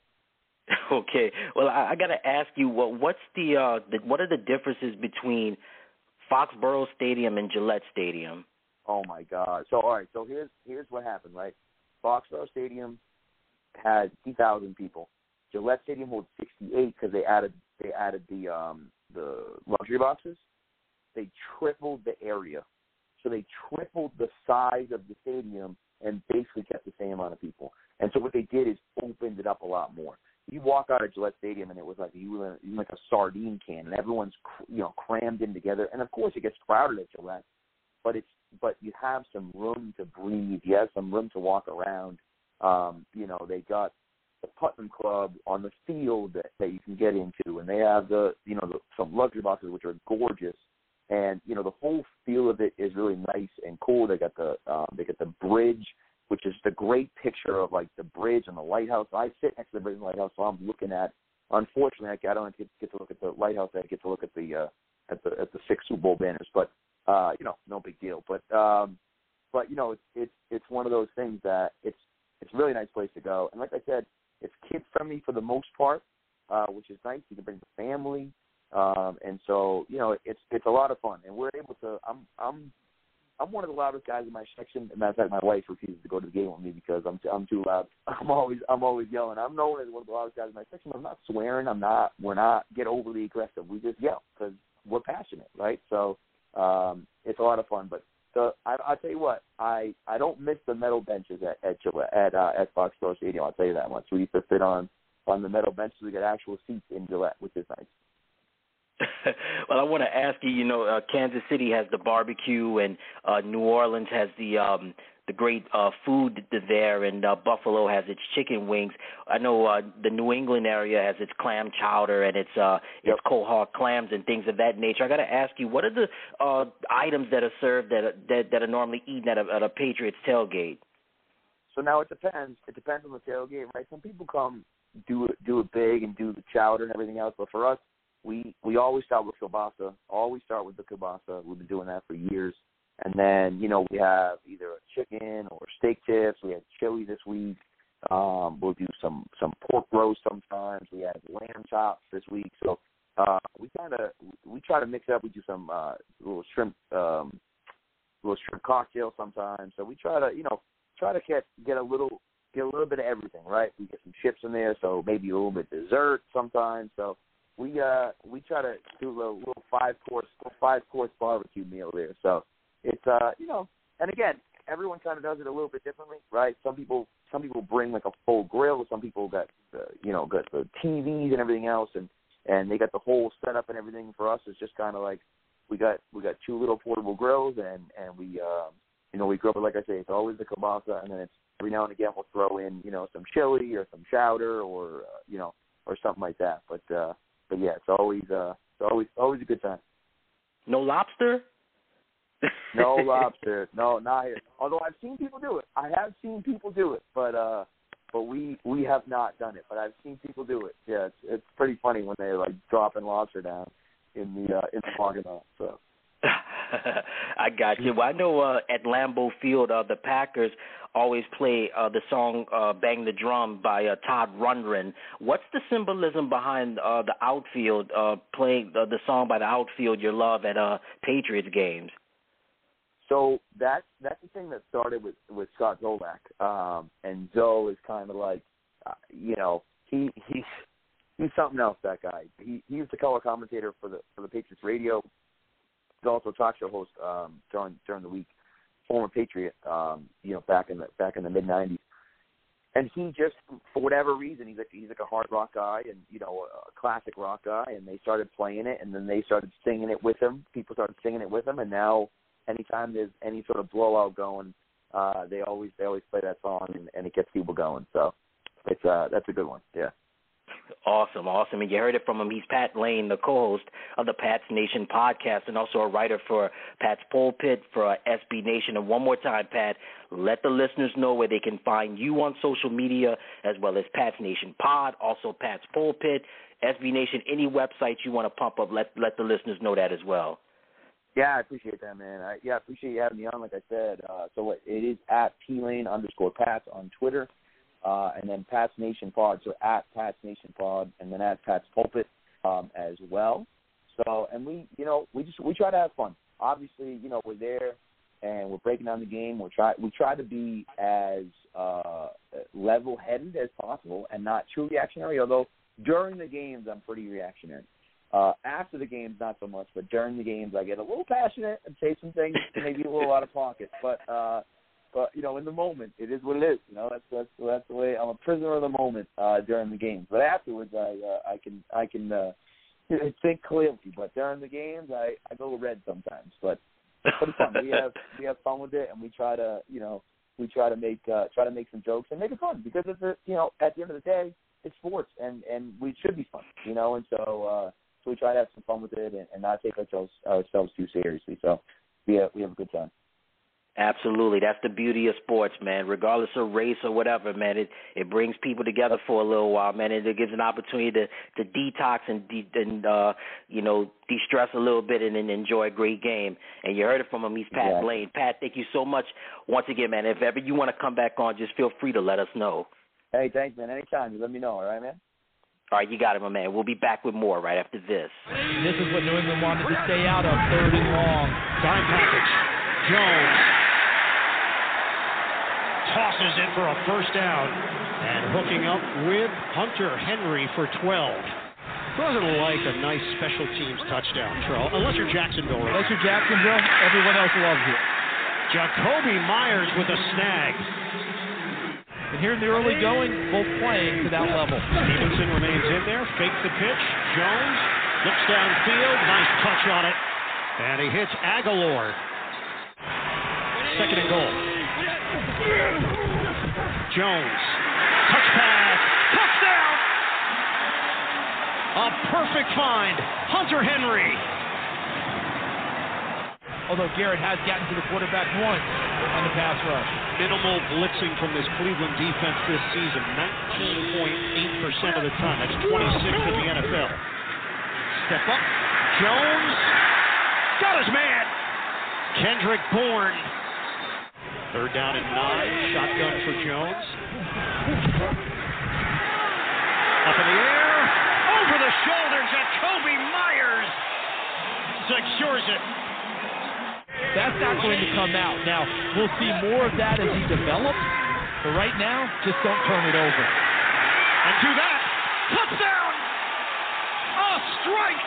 Okay. Well, I, I got to ask you, what what's the, uh, the what are the differences between Foxborough Stadium and Gillette Stadium? Oh my God! So all right. So here's here's what happened, right? Foxborough Stadium had fifty thousand people. Gillette Stadium holds sixty-eight because they added they added the um, the luxury boxes. They tripled the area, so they tripled the size of the stadium and basically kept the same amount of people. And so what they did is opened it up a lot more. You walk out of Gillette Stadium and it was like you were in like a sardine can, and everyone's you know crammed in together. And of course it gets crowded at Gillette, but it's but you have some room to breathe. You have some room to walk around. Um, you know they got the Putnam Club on the field that, that you can get into, and they have the you know the, some luxury boxes which are gorgeous. And you know the whole feel of it is really nice and cool. They got the um, they got the bridge, which is the great picture of like the bridge and the lighthouse. I sit next to the bridge and the lighthouse, so I'm looking at. Unfortunately, I don't get, get to look at the lighthouse. I get to look at the uh, at the at the six Super Bowl banners, but uh, you know, no big deal. But um, but you know, it's it's it's one of those things that it's it's a really nice place to go. And like I said, it's kid friendly for the most part, uh, which is nice. You can bring the family, um, and so you know, it's it's a lot of fun. And we're able to. I'm I'm. I'm one of the loudest guys in my section. As a matter of fact, my wife refuses to go to the game with me because I'm t- I'm too loud. I'm always I'm always yelling. I'm known as one of the loudest guys in my section. I'm not swearing. I'm not. We're not get overly aggressive. We just yell because we're passionate, right? So um, it's a lot of fun. But the I I tell you what, I, I don't miss the metal benches at at Gillette, at uh, at Foxborough Stadium. I'll tell you that much. We used to sit on on the metal benches. We got actual seats in Gillette, which is nice. Well, I want to ask you, you know, uh, Kansas City has the barbecue, and uh, New Orleans has the um, the great uh, food there, and uh, Buffalo has its chicken wings. I know uh, the New England area has its clam chowder and its uh, yep. its cold hard clams and things of that nature. I got to ask you, what are the uh, items that are served that are, that, that are normally eaten at a, at a Patriots tailgate? So now it depends. It depends on the tailgate, right? Some people come do it, do it big and do the chowder and everything else, but for us, We we always start with kielbasa. Always start with the kielbasa. We've been doing that for years. And then, you know, we have either a chicken or steak tips. We had chili this week. Um, we'll do some, some pork roast sometimes. We had lamb chops this week. So uh, we kind of we try to mix it up. We do some uh, little shrimp um, little shrimp cocktail sometimes. So we try to you know try to get get a little get a little bit of everything, right? We get some chips in there, so maybe a little bit of dessert sometimes. So we uh we try to do a little, little five course five course barbecue meal there. So it's uh you know, and again, everyone kind of does it a little bit differently, right? Some people some people bring like a full grill. Some people got uh, you know got the T Vs and everything else, and and they got the whole setup and everything. For us, it's just kind of like we got we got two little portable grills, and and we um you know we grill it, like I say, it's always the kielbasa, and then it's every now and again we'll throw in you know some chili or some chowder or uh, you know or something like that. But uh, but yeah, it's always uh it's always always a good time. No lobster? No lobster. No, not here. Although I've seen people do it. I have seen people do it, but uh, but we we have not done it. But I've seen people do it. Yeah, it's it's pretty funny when they're like dropping lobster down in the uh, in the parking lot. So. I got you. Well, I know uh, at Lambeau Field, uh, the Packers always play uh, the song uh, "Bang the Drum" by uh, Todd Rundgren. What's the symbolism behind uh, the outfield uh, playing uh, the song by the outfield you love at uh, Patriots games? So that's that's the thing that started with, with Scott Zolak, um, and Zoe is kind of like, uh, you know, he he he he's something else. That guy. He he was the color commentator for the for the Patriots radio. He's also a talk show host um, during during the week. Former Patriot, um, you know, back in the back in the mid nineties. And he just, for whatever reason, he's like he's like a hard rock guy, and you know, a classic rock guy. And they started playing it, and then they started singing it with him. People started singing it with him, and now, anytime there's any sort of blowout going, uh, they always they always play that song, and, and it gets people going. So, it's uh, that's a good one. Yeah. Awesome, awesome. And you heard it from him. He's Pat Lane, the co-host of the Pats Nation podcast, and also a writer for Pat's Pulpit for uh, S B Nation. And one more time, Pat, let the listeners know where they can find you on social media, as well as Pats Nation Pod, also Pat's Pulpit, S B Nation, any websites you want to pump up, let let the listeners know that as well. Yeah, I appreciate that, man. I, yeah, I appreciate you having me on, like I said. Uh, so it is at T-Lane underscore Pats on Twitter. Uh, and then Pats Nation Pod, so at Pats Nation Pod, and then at Pats Pulpit um, as well. So, and we, you know, we just we try to have fun. Obviously, you know, we're there and we're breaking down the game. We try we try to be as uh, level-headed as possible and not too reactionary. Although during the games, I'm pretty reactionary. Uh, after the games, not so much, but during the games, I get a little passionate and say some things maybe a little out of pocket, but. Uh, But, you know, in the moment, it is what it is. You know, that's that's, that's the way. I'm a prisoner of the moment uh, during the games. But afterwards, I uh, I can I can uh, think clearly. But during the games, I, I go red sometimes. But but it's fun. We have we have fun with it, and we try to you know we try to make uh, try to make some jokes and make it fun because it's a, you know at the end of the day, it's sports, and, and we should be fun. You know, and so uh, so we try to have some fun with it and, and not take ourselves ourselves too seriously. So we have, we have a good time. Absolutely. That's the beauty of sports, man. Regardless of race or whatever, man, it, it brings people together for a little while, man, and it gives an opportunity to, to detox and, de- and uh, you know, de-stress a little bit and then enjoy a great game. And you heard it from him. He's Pat yeah. Lane. Pat, thank you so much once again, man. If ever you want to come back on, just feel free to let us know. Hey, thanks, man. Anytime. You let me know, all right, man? All right, you got it, my man. We'll be back with more right after this. This is what New England wanted to stay out of, third and long. Dime package. Jones tosses it for a first down and hooking up with Hunter Henry for twelve. Doesn't like a nice special teams touchdown, Terrell, unless you're Jacksonville. Right? Unless you're Jacksonville, everyone else loves it. Jacoby Myers with a snag. And here in the early going, both playing to that level. Stevenson remains in there, fakes the pitch. Jones looks downfield, nice touch on it. And he hits Aguilar. Second and goal. Jones, touch pass, touchdown! A perfect find, Hunter Henry. Although Garrett has gotten to the quarterback once on the pass rush. Minimal blitzing from this Cleveland defense this season, nineteen point eight percent of the time. That's twenty-sixth in the N F L. Step up, Jones, got his man, Kendrick Bourne. Third down and nine, shotgun for Jones. Up in the air, over the shoulder, Jacoby Myers secures it. That's not going to come out. Now, we'll see more of that as he develops, but right now, just don't turn it over. And to that, touchdown! A strike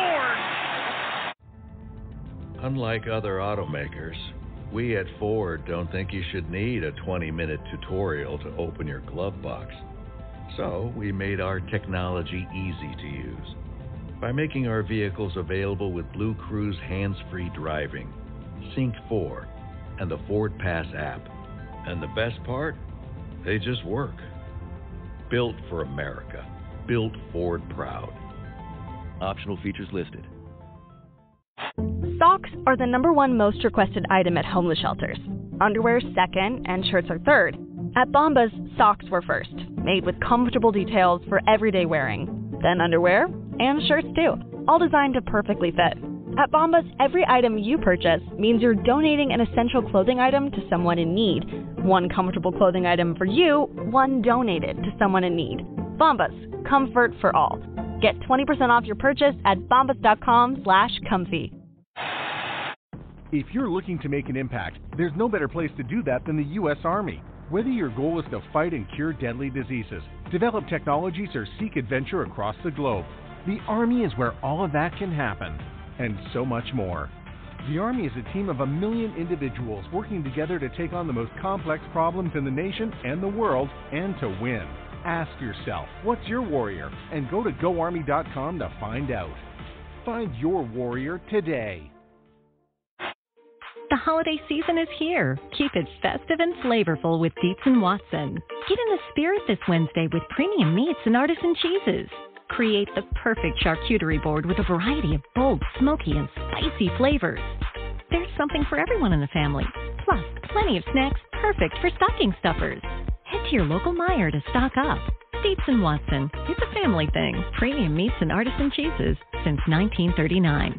to Bourne! Unlike other automakers, we at Ford don't think you should need a twenty-minute tutorial to open your glove box. So we made our technology easy to use by making our vehicles available with Blue Cruise hands-free driving, Sync four, and the Ford Pass app. And the best part? They just work. Built for America. Built Ford proud. Optional features listed. Socks are the number one most requested item at homeless shelters. Underwear second, and shirts are third. At Bombas, socks were first, made with comfortable details for everyday wearing. Then underwear, and shirts too, all designed to perfectly fit. At Bombas, every item you purchase means you're donating an essential clothing item to someone in need. One comfortable clothing item for you, one donated to someone in need. Bombas, comfort for all. Get twenty percent off your purchase at bombas.com slash comfy. If you're looking to make an impact, there's no better place to do that than the U S Army. Whether your goal is to fight and cure deadly diseases, develop technologies, or seek adventure across the globe. The Army is where all of that can happen, and so much more. The Army is a team of a million individuals working together to take on the most complex problems in the nation and the world, and to win. Ask yourself, what's your warrior? And go to go army dot com to find out. Find your warrior today. The holiday season is here. Keep it festive and flavorful with Dietz and Watson. Get in the spirit this Wednesday with premium meats and artisan cheeses. Create the perfect charcuterie board with a variety of bold, smoky, and spicy flavors. There's something for everyone in the family. Plus, plenty of snacks perfect for stocking stuffers. Head to your local Meijer to stock up. Dietz and Watson. It's a family thing. Premium meats and artisan cheeses since nineteen thirty-nine.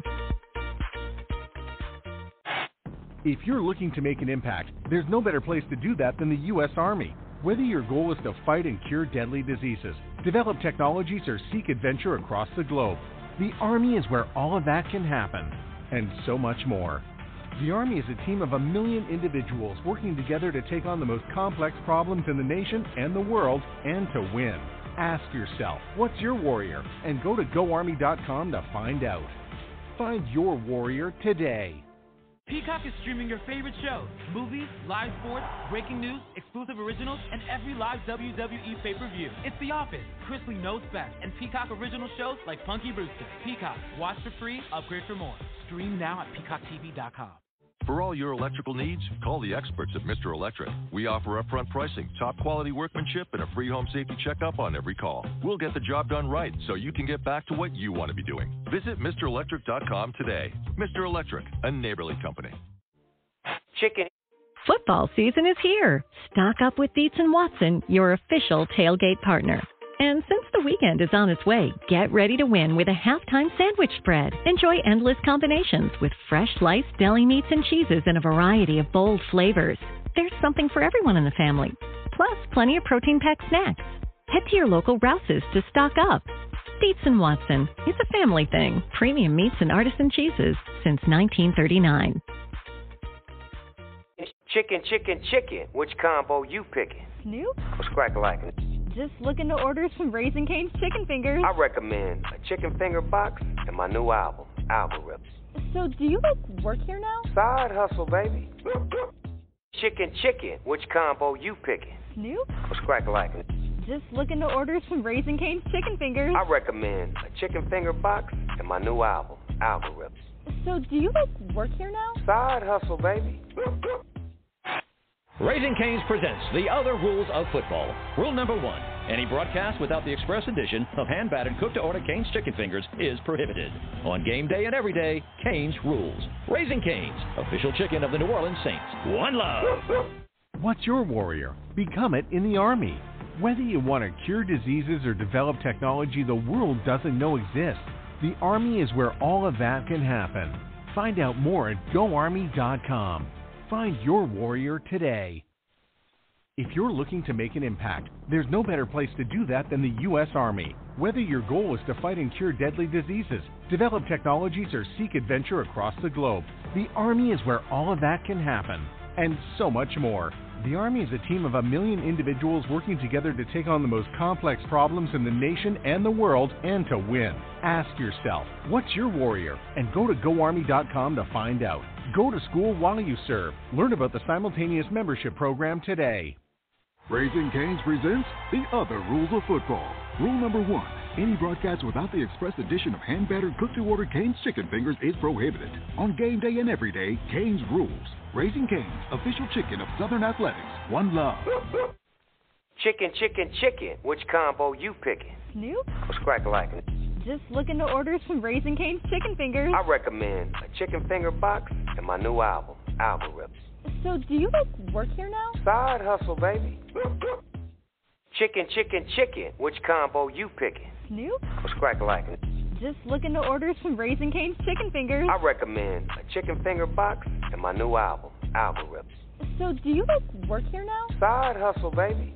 If you're looking to make an impact, there's no better place to do that than the U S Army. Whether your goal is to fight and cure deadly diseases, develop technologies, or seek adventure across the globe, the Army is where all of that can happen, and so much more. The Army is a team of a million individuals working together to take on the most complex problems in the nation and the world, and to win. Ask yourself, what's your warrior? And go to go army dot com to find out. Find your warrior today. Peacock is streaming your favorite shows, movies, live sports, breaking news, exclusive originals, and every live W W E pay-per-view. It's The Office, Chris Lee Knows Best, and Peacock original shows like Punky Brewster. Peacock, watch for free, upgrade for more. Stream now at peacock t v dot com. For all your electrical needs, call the experts at Mister Electric. We offer upfront pricing, top quality workmanship, and a free home safety checkup on every call. We'll get the job done right so you can get back to what you want to be doing. Visit Mister Electric dot com today. Mister Electric, a neighborly company. Chicken. Football season is here. Stock up with Dietz and Watson, your official tailgate partner. And since the weekend is on its way, get ready to win with a halftime sandwich spread. Enjoy endless combinations with fresh sliced deli meats and cheeses in a variety of bold flavors. There's something for everyone in the family. Plus, plenty of protein-packed snacks. Head to your local Rouse's to stock up. Dietz and Watson. It's a family thing. Premium meats and artisan cheeses since nineteen thirty-nine. Chicken, chicken, chicken. Which combo you picking? Snoop? What's crack-a-lackin'? Just looking to order some Raising Cane's chicken fingers. I recommend a chicken finger box and my new album, Algorithm. So do you, like, work here now? Side hustle, baby. Chicken, chicken. Which combo you picking? Snoop? What's crack-a-lackin'? Just looking to order some Raising Cane's chicken fingers. I recommend a chicken finger box and my new album, Algorithm. So do you, like, work here now? Side hustle, baby. Raising Cane's presents the other rules of football. Rule number one, any broadcast without the express addition of hand-battered cooked-to-order Cane's chicken fingers is prohibited. On game day and every day, Cane's rules. Raising Cane's, official chicken of the New Orleans Saints. One love. What's your warrior? Become it in the Army. Whether you want to cure diseases or develop technology the world doesn't know exists, the Army is where all of that can happen. Find out more at go army dot com. Find your warrior today. If you're looking to make an impact, there's no better place to do that than the U S Army. Whether your goal is to fight and cure deadly diseases, develop technologies, or seek adventure across the globe, the Army is where all of that can happen, and so much more. The Army is a team of a million individuals working together to take on the most complex problems in the nation and the world, and to win. Ask yourself, what's your warrior? And go to go army dot com to find out. Go to school while you serve. Learn about the simultaneous membership program today. Raising Cane's presents The Other Rules of Football. Rule number one, any broadcast without the express addition of hand-battered cooked-to-order Cane's chicken fingers is prohibited. On game day and every day, Cane's rules. Raising Cane's, official chicken of Southern Athletics. One love. Chicken, chicken, chicken. Which combo you picking? Snoop? What's crack-a-lackin'? Just looking to order some Raising Cane's chicken fingers. I recommend a chicken finger box and my new album, Algorithm. So do you, like, work here now? Side hustle, baby. Chicken, chicken, chicken. Which combo you picking? Snoop? What's crack-a-lackin'? Just looking to order some Raising Cane's chicken fingers. I recommend a chicken finger box and my new album, Algorithm. So do you, like, work here now? Side hustle, baby.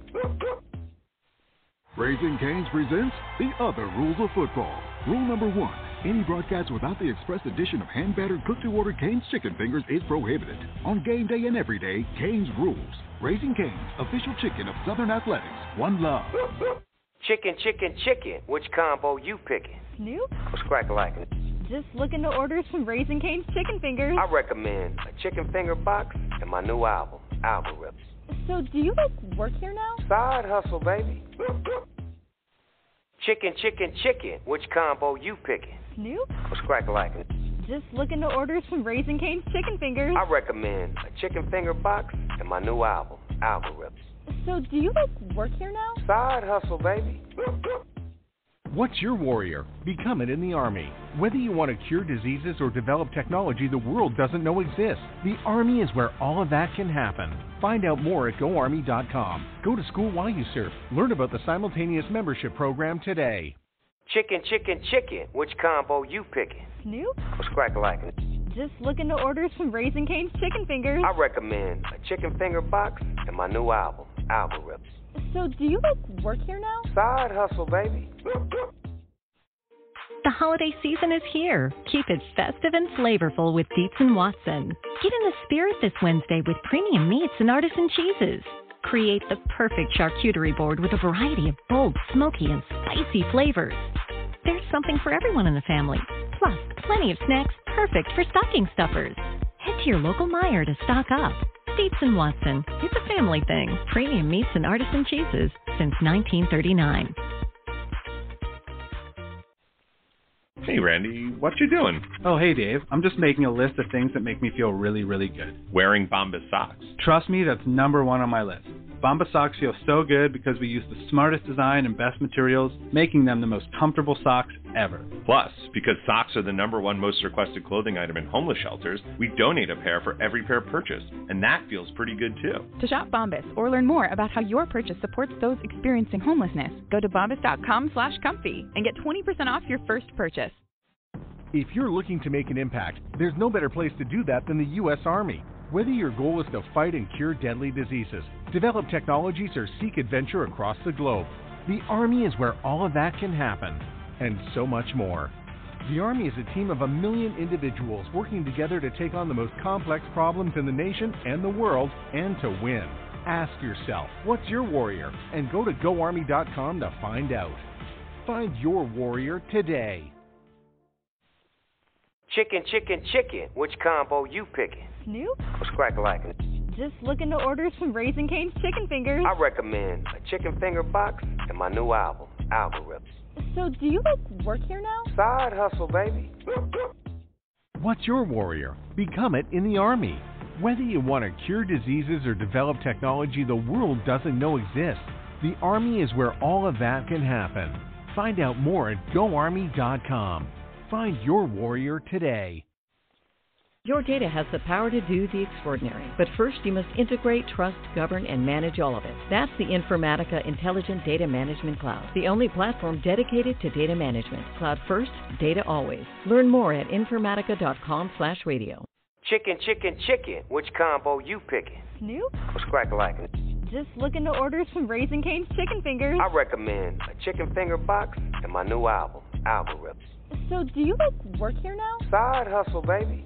Raising Cane's presents The Other Rules of Football. Rule number one, any broadcast without the express addition of hand-battered cooked-to-order Cane's chicken fingers is prohibited. On game day and every day, Cane's rules. Raising Cane's, official chicken of Southern Athletics. One love. Chicken, chicken, chicken. Which combo you picking? Snoop? What's crack-a-lackin'? Just looking to order some Raising Cane's Chicken Fingers. I recommend a chicken finger box and my new album, Algorithm. So do you like work here now? Side hustle, baby. Chicken, chicken, chicken. Which combo you picking? Snoop? What's crack-a-lackin'? Just looking to order some Raising Cane's Chicken Fingers. I recommend a chicken finger box and my new album, Algorithm. So do you like work here now? Side hustle, baby. What's your warrior? Become it in the Army. Whether you want to cure diseases or develop technology the world doesn't know exists, the Army is where all of that can happen. Find out more at go army dot com. Go to school while you serve. Learn about the simultaneous membership program today. Chicken, chicken, chicken. Which combo you picking? Snoop? What's crack-a-lackin'? Just looking to order some Raising Cane's Chicken Fingers. I recommend a chicken finger box and my new album, Algorithm. So do you like work here now? Side hustle, baby. The holiday season is here. Keep it festive and flavorful with Dietz and Watson. Get in the spirit this Wednesday with premium meats and artisan cheeses. Create the perfect charcuterie board with a variety of bold, smoky, and spicy flavors. There's something for everyone in the family. Plus, plenty of snacks perfect for stocking stuffers. Head to your local Meijer to stock up. Dietz and Watson. It's a family thing. Premium meats and artisan cheeses since nineteen thirty-nine. Hey, Randy, what you doing? Oh, hey, Dave. I'm just making a list of things that make me feel really, really good. Wearing Bombas socks. Trust me, that's number one on my list. Bombas socks feel so good because we use the smartest design and best materials, making them the most comfortable socks ever. Plus, because socks are the number one most requested clothing item in homeless shelters, we donate a pair for every pair purchased, and that feels pretty good too. To shop Bombas or learn more about how your purchase supports those experiencing homelessness, go to bombas dot com slash comfy and get twenty percent off your first purchase. If you're looking to make an impact, there's no better place to do that than the U S Army. Whether your goal is to fight and cure deadly diseases, develop technologies, or seek adventure across the globe, the Army is where all of that can happen, and so much more. The Army is a team of a million individuals working together to take on the most complex problems in the nation and the world, and to win. Ask yourself, what's your warrior? And go to go army dot com to find out. Find your warrior today. Chicken, chicken, chicken. Which combo you picking? Snoop? What's crack-a-lackin'? Just looking to order some Raising Cane's Chicken Fingers. I recommend a chicken finger box and my new album, Algorithm. So do you like work here now? Side hustle, baby. What's your warrior? Become it in the Army. Whether you want to cure diseases or develop technology the world doesn't know exists, the Army is where all of that can happen. Find out more at go army dot com. Find your warrior today. Your data has the power to do the extraordinary, but first you must integrate, trust, govern, and manage all of it. That's the Informatica Intelligent Data Management Cloud, the only platform dedicated to data management. Cloud first, data always. Learn more at informatica dot com slash radio. Chicken, chicken, chicken. Which combo you picking? Snoop? What's crack-a-lackin'? Just looking to order some Raising Cane's Chicken Fingers. I recommend a chicken finger box and my new album, Algorithm. So do you like work here now? Side hustle, baby.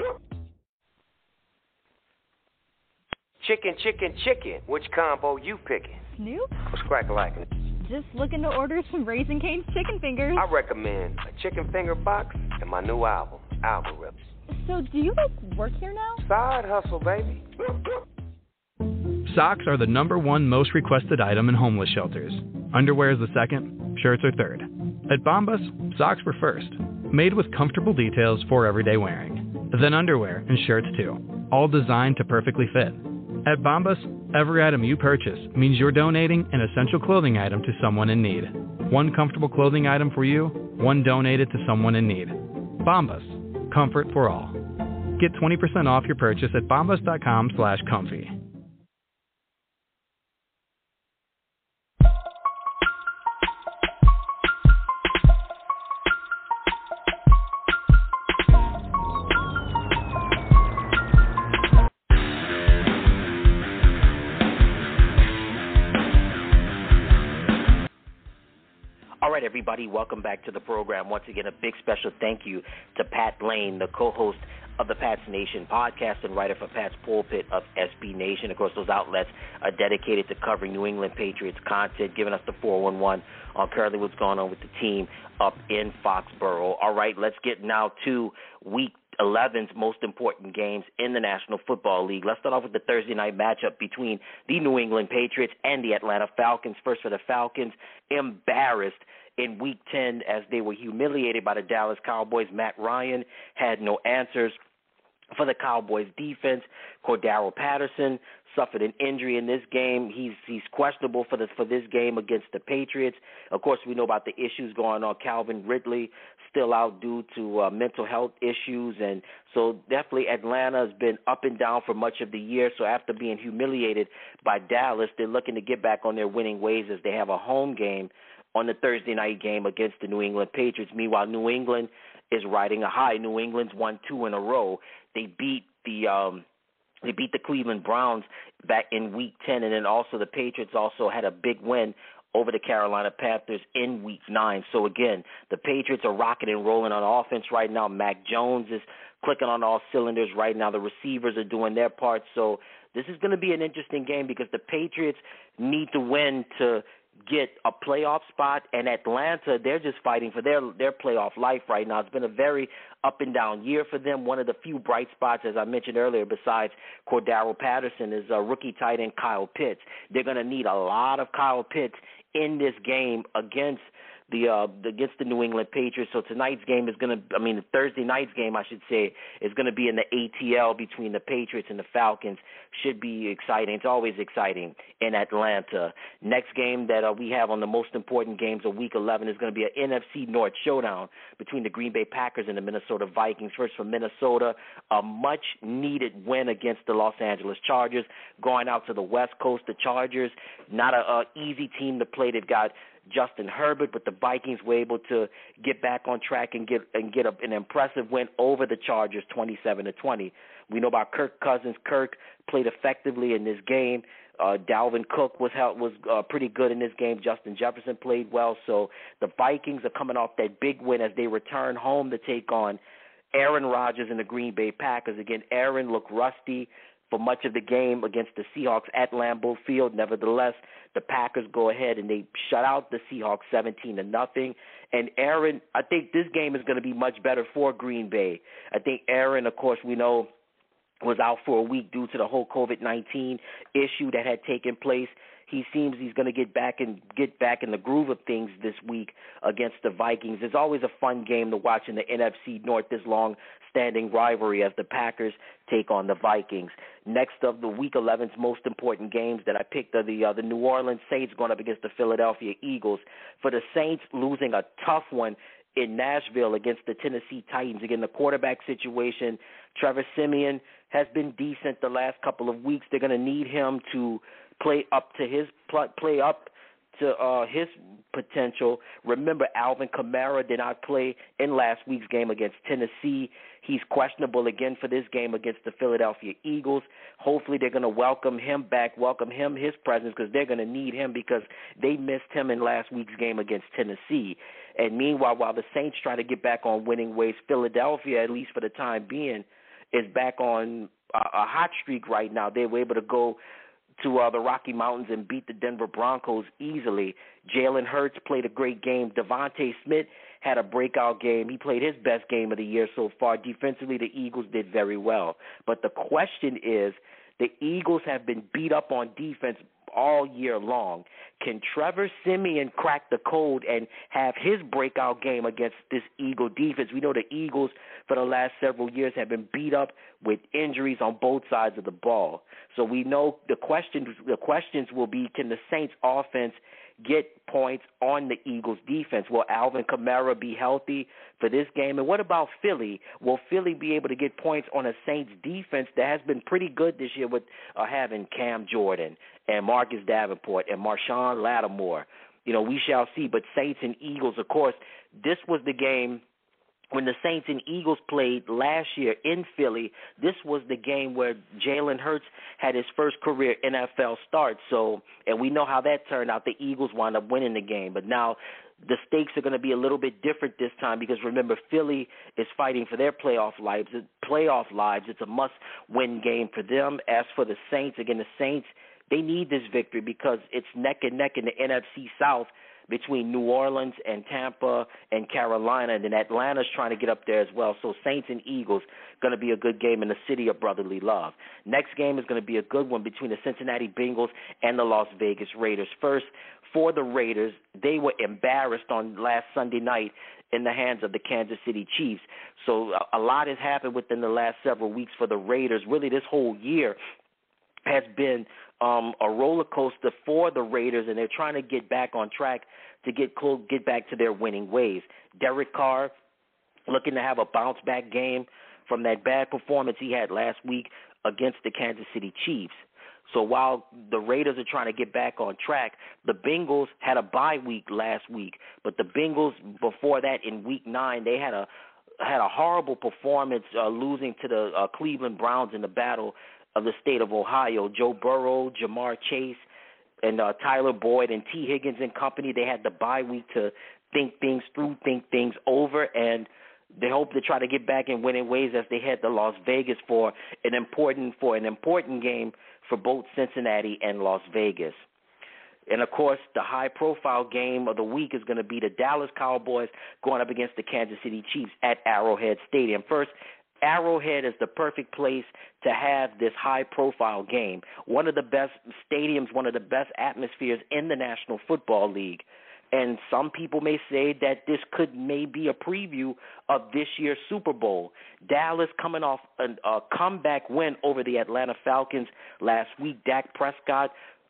Chicken, chicken, chicken. Which combo you picking? Snoop? What's crack-a-lackin'? Just looking to order some Raising Cane's Chicken Fingers. I recommend a chicken finger box and my new album, Algorithm. So do you like work here now? Side hustle, baby. Socks are the number one most requested item in homeless shelters. Underwear is the second, shirts are third. At Bombas, socks were first, made with comfortable details for everyday wearing. Then underwear and shirts too, all designed to perfectly fit. At Bombas, every item you purchase means you're donating an essential clothing item to someone in need. One comfortable clothing item for you, one donated to someone in need. Bombas, comfort for all. Get twenty percent off your purchase at bombas dot com slash comfy. right, everybody, welcome back to the program. Once again, a big special thank you to Pat Lane, the co-host of the Pats Nation podcast and writer for Pat's Pulpit of S B Nation. Of course, those outlets are dedicated to covering New England Patriots content, giving us the four one one on currently what's going on with the team up in Foxborough. All right, let's get now to Week eleven's most important games in the National Football League. Let's start off with the Thursday night matchup between the New England Patriots and the Atlanta Falcons. First for the Falcons, embarrassed in Week ten as they were humiliated by the Dallas Cowboys. Matt Ryan had no answers for the Cowboys defense. Cordarrelle Patterson suffered an injury in this game. He's he's questionable for this for this game against the Patriots. Of course, we know about the issues going on. Calvin Ridley still out due to uh, mental health issues, and so definitely Atlanta has been up and down for much of the year. So after being humiliated by Dallas, they're looking to get back on their winning ways as they have a home game on the Thursday night game against the New England Patriots. Meanwhile, New England is riding a high. New England's won two in a row. They beat the um, they beat the Cleveland Browns back in Week ten, and then also the Patriots also had a big win over the Carolina Panthers in Week nine. So again, the Patriots are rocking and rolling on offense right now. Mac Jones is clicking on all cylinders right now. The receivers are doing their part. So this is going to be an interesting game because the Patriots need to win to get a playoff spot, and Atlanta, they're just fighting for their their playoff life right now. It's been a very up and down year for them. One of the few bright spots, as I mentioned earlier, besides Cordarrelle Patterson, is uh, rookie tight end Kyle Pitts. They're going to need a lot of Kyle Pitts in this game against the uh, against the New England Patriots. So tonight's game is going to, I mean, the Thursday night's game, I should say, is going to be in the A T L between the Patriots and the Falcons. Should be exciting. It's always exciting in Atlanta. Next game that uh, we have on the most important games of Week eleven is going to be an N F C North showdown between the Green Bay Packers and the Minnesota Vikings. First for Minnesota, a much-needed win against the Los Angeles Chargers. Going out to the West Coast, the Chargers, not an easy team to play. They've got Justin Herbert, but the Vikings were able to get back on track and get and get a, an impressive win over the Chargers, twenty-seven to twenty. We know about Kirk Cousins. Kirk played effectively in this game. Uh, Dalvin Cook was held, was uh, pretty good in this game. Justin Jefferson played well. So the Vikings are coming off that big win as they return home to take on Aaron Rodgers and the Green Bay Packers. Again, Aaron looked rusty for much of the game against the Seahawks at Lambeau Field. Nevertheless, the Packers go ahead and they shut out the Seahawks seventeen to nothing. And Aaron, I think this game is going to be much better for Green Bay. I think Aaron, of course, we know, was out for a week due to the whole COVID nineteen issue that had taken place. He seems he's going to get back and get back in the groove of things this week against the Vikings. It's always a fun game to watch in the N F C North, this long-standing rivalry as the Packers take on the Vikings. Next of the Week eleven's most important games that I picked are the uh, the New Orleans Saints going up against the Philadelphia Eagles. For the Saints, losing a tough one in Nashville against the Tennessee Titans. Again, the quarterback situation, Trevor Siemian has been decent the last couple of weeks. They're going to need him to play up to his play up to uh, his potential. Remember, Alvin Kamara did not play in last week's game against Tennessee. He's questionable again for this game against the Philadelphia Eagles. Hopefully they're going to welcome him back, welcome him his presence, because they're going to need him because they missed him in last week's game against Tennessee. And meanwhile, while the Saints try to get back on winning ways, Philadelphia, at least for the time being, is back on a, a hot streak right now. They were able to go to uh, the Rocky Mountains and beat the Denver Broncos easily. Jalen Hurts played a great game. Devontae Smith had a breakout game. He played his best game of the year so far. Defensively, the Eagles did very well. But the question is, the Eagles have been beat up on defense all year long. Can Trevor Siemian crack the code and have his breakout game against this Eagle defense? We know the Eagles for the last several years have been beat up with injuries on both sides of the ball. So we know the questions the questions will be, can the Saints offense get points on the Eagles defense? Will Alvin Kamara be healthy for this game? And what about Philly? Will Philly be able to get points on a Saints defense that has been pretty good this year with uh, having Cam Jordan and Marcus Davenport and Marshawn Lattimore? You know, we shall see. But Saints and Eagles, of course, this was the game when the Saints and Eagles played last year in Philly. This was the game where Jalen Hurts had his first career N F L start. So, and we know how that turned out. The Eagles wound up winning the game. But now the stakes are going to be a little bit different this time because, remember, Philly is fighting for their playoff lives. Playoff lives. It's a must-win game for them. As for the Saints, again, the Saints, they need this victory because it's neck and neck in the N F C South between New Orleans and Tampa and Carolina, and then Atlanta's trying to get up there as well. So Saints and Eagles going to be a good game in the city of brotherly love. Next game is going to be a good one between the Cincinnati Bengals and the Las Vegas Raiders. First, for the Raiders, they were embarrassed on last Sunday night in the hands of the Kansas City Chiefs. So a lot has happened within the last several weeks for the Raiders. Really, this whole year has been um, a roller coaster for the Raiders, and they're trying to get back on track to get close, get back to their winning ways. Derek Carr looking to have a bounce-back game from that bad performance he had last week against the Kansas City Chiefs. So while the Raiders are trying to get back on track, the Bengals had a bye week last week, but the Bengals before that in week nine, they had a had a horrible performance, uh, losing to the uh, Cleveland Browns in the battle of the state of Ohio. Joe Burrow, Jamar Chase, and uh, Tyler Boyd and T. Higgins and company, they had the bye week to think things through, think things over, and they hope to try to get back in winning ways as they head to Las Vegas for an important for an important game for both Cincinnati and Las Vegas. And, of course, the high-profile game of the week is going to be the Dallas Cowboys going up against the Kansas City Chiefs at Arrowhead Stadium. First, Arrowhead is the perfect place to have this high-profile game. One of the best stadiums, one of the best atmospheres in the National Football League. And some people may say that this could may be a preview of this year's Super Bowl. Dallas coming off a, a comeback win over the Atlanta Falcons last week. Dak Prescott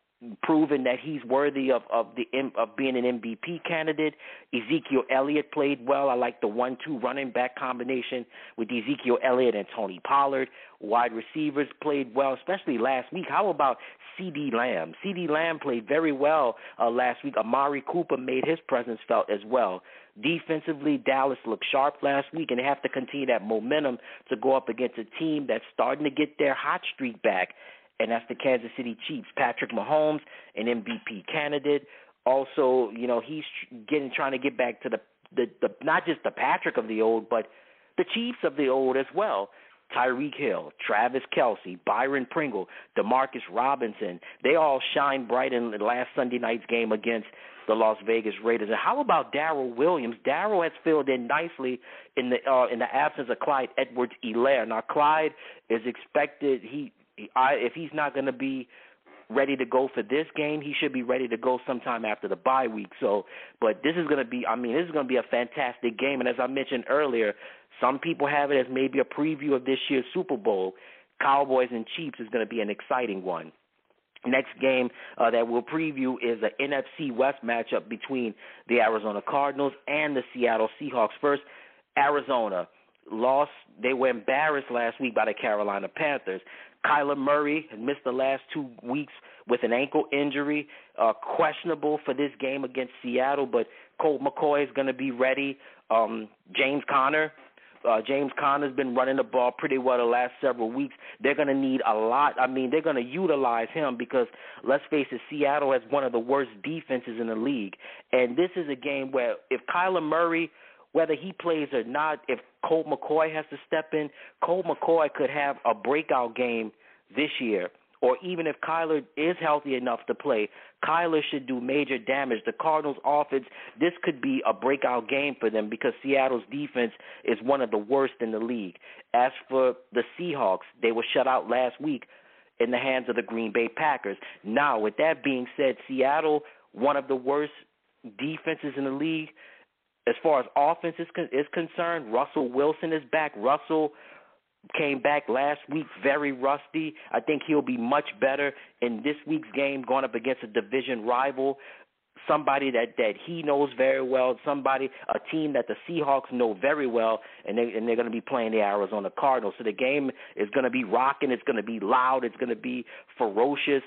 proven that he's worthy of of the of being an M V P candidate. Ezekiel Elliott played well. I like the one two running back combination with Ezekiel Elliott and Tony Pollard. Wide receivers played well, especially last week. How about CeeDee Lamb? CeeDee Lamb played very well uh, last week. Amari Cooper made his presence felt as well. Defensively, Dallas looked sharp last week, and they have to continue that momentum to go up against a team that's starting to get their hot streak back, and that's the Kansas City Chiefs. Patrick Mahomes, an M V P candidate. Also, you know, he's getting trying to get back to the, the, the not just the Patrick of the old, but the Chiefs of the old as well. Tyreek Hill, Travis Kelce, Byron Pringle, Demarcus Robinson, they all shine bright in last Sunday night's game against the Las Vegas Raiders. And how about Darrell Williams? Darrell has filled in nicely in the uh, in the absence of Clyde Edwards-Helaire. Now, Clyde is expected, he, he I, if he's not going to be ready to go for this game, he should be ready to go sometime after the bye week. So, but this is going to be, I mean, this is going to be a fantastic game. And as I mentioned earlier, some people have it as maybe a preview of this year's Super Bowl. Cowboys and Chiefs is going to be an exciting one. Next game uh, that we'll preview is an N F C West matchup between the Arizona Cardinals and the Seattle Seahawks. First, Arizona lost. They were embarrassed last week by the Carolina Panthers. Kyler Murray had missed the last two weeks with an ankle injury, uh, questionable for this game against Seattle, but Colt McCoy is going to be ready. Um, James Conner. Uh, James Conner's been running the ball pretty well the last several weeks. They're going to need a lot. I mean, they're going to utilize him because, let's face it, Seattle has one of the worst defenses in the league. And this is a game where if Kyler Murray, whether he plays or not, if Colt McCoy has to step in, Colt McCoy could have a breakout game this year. Or even if Kyler is healthy enough to play, Kyler should do major damage. The Cardinals' offense, this could be a breakout game for them because Seattle's defense is one of the worst in the league. As for the Seahawks, they were shut out last week in the hands of the Green Bay Packers. Now, with that being said, Seattle, one of the worst defenses in the league. As far as offense is, con- is concerned, Russell Wilson is back. Russell came back last week very rusty. I think he'll be much better in this week's game going up against a division rival, somebody that, that he knows very well, somebody, a team that the Seahawks know very well, and, they, and they're going to be playing the Arizona Cardinals. So the game is going to be rocking. It's going to be loud. It's going to be ferocious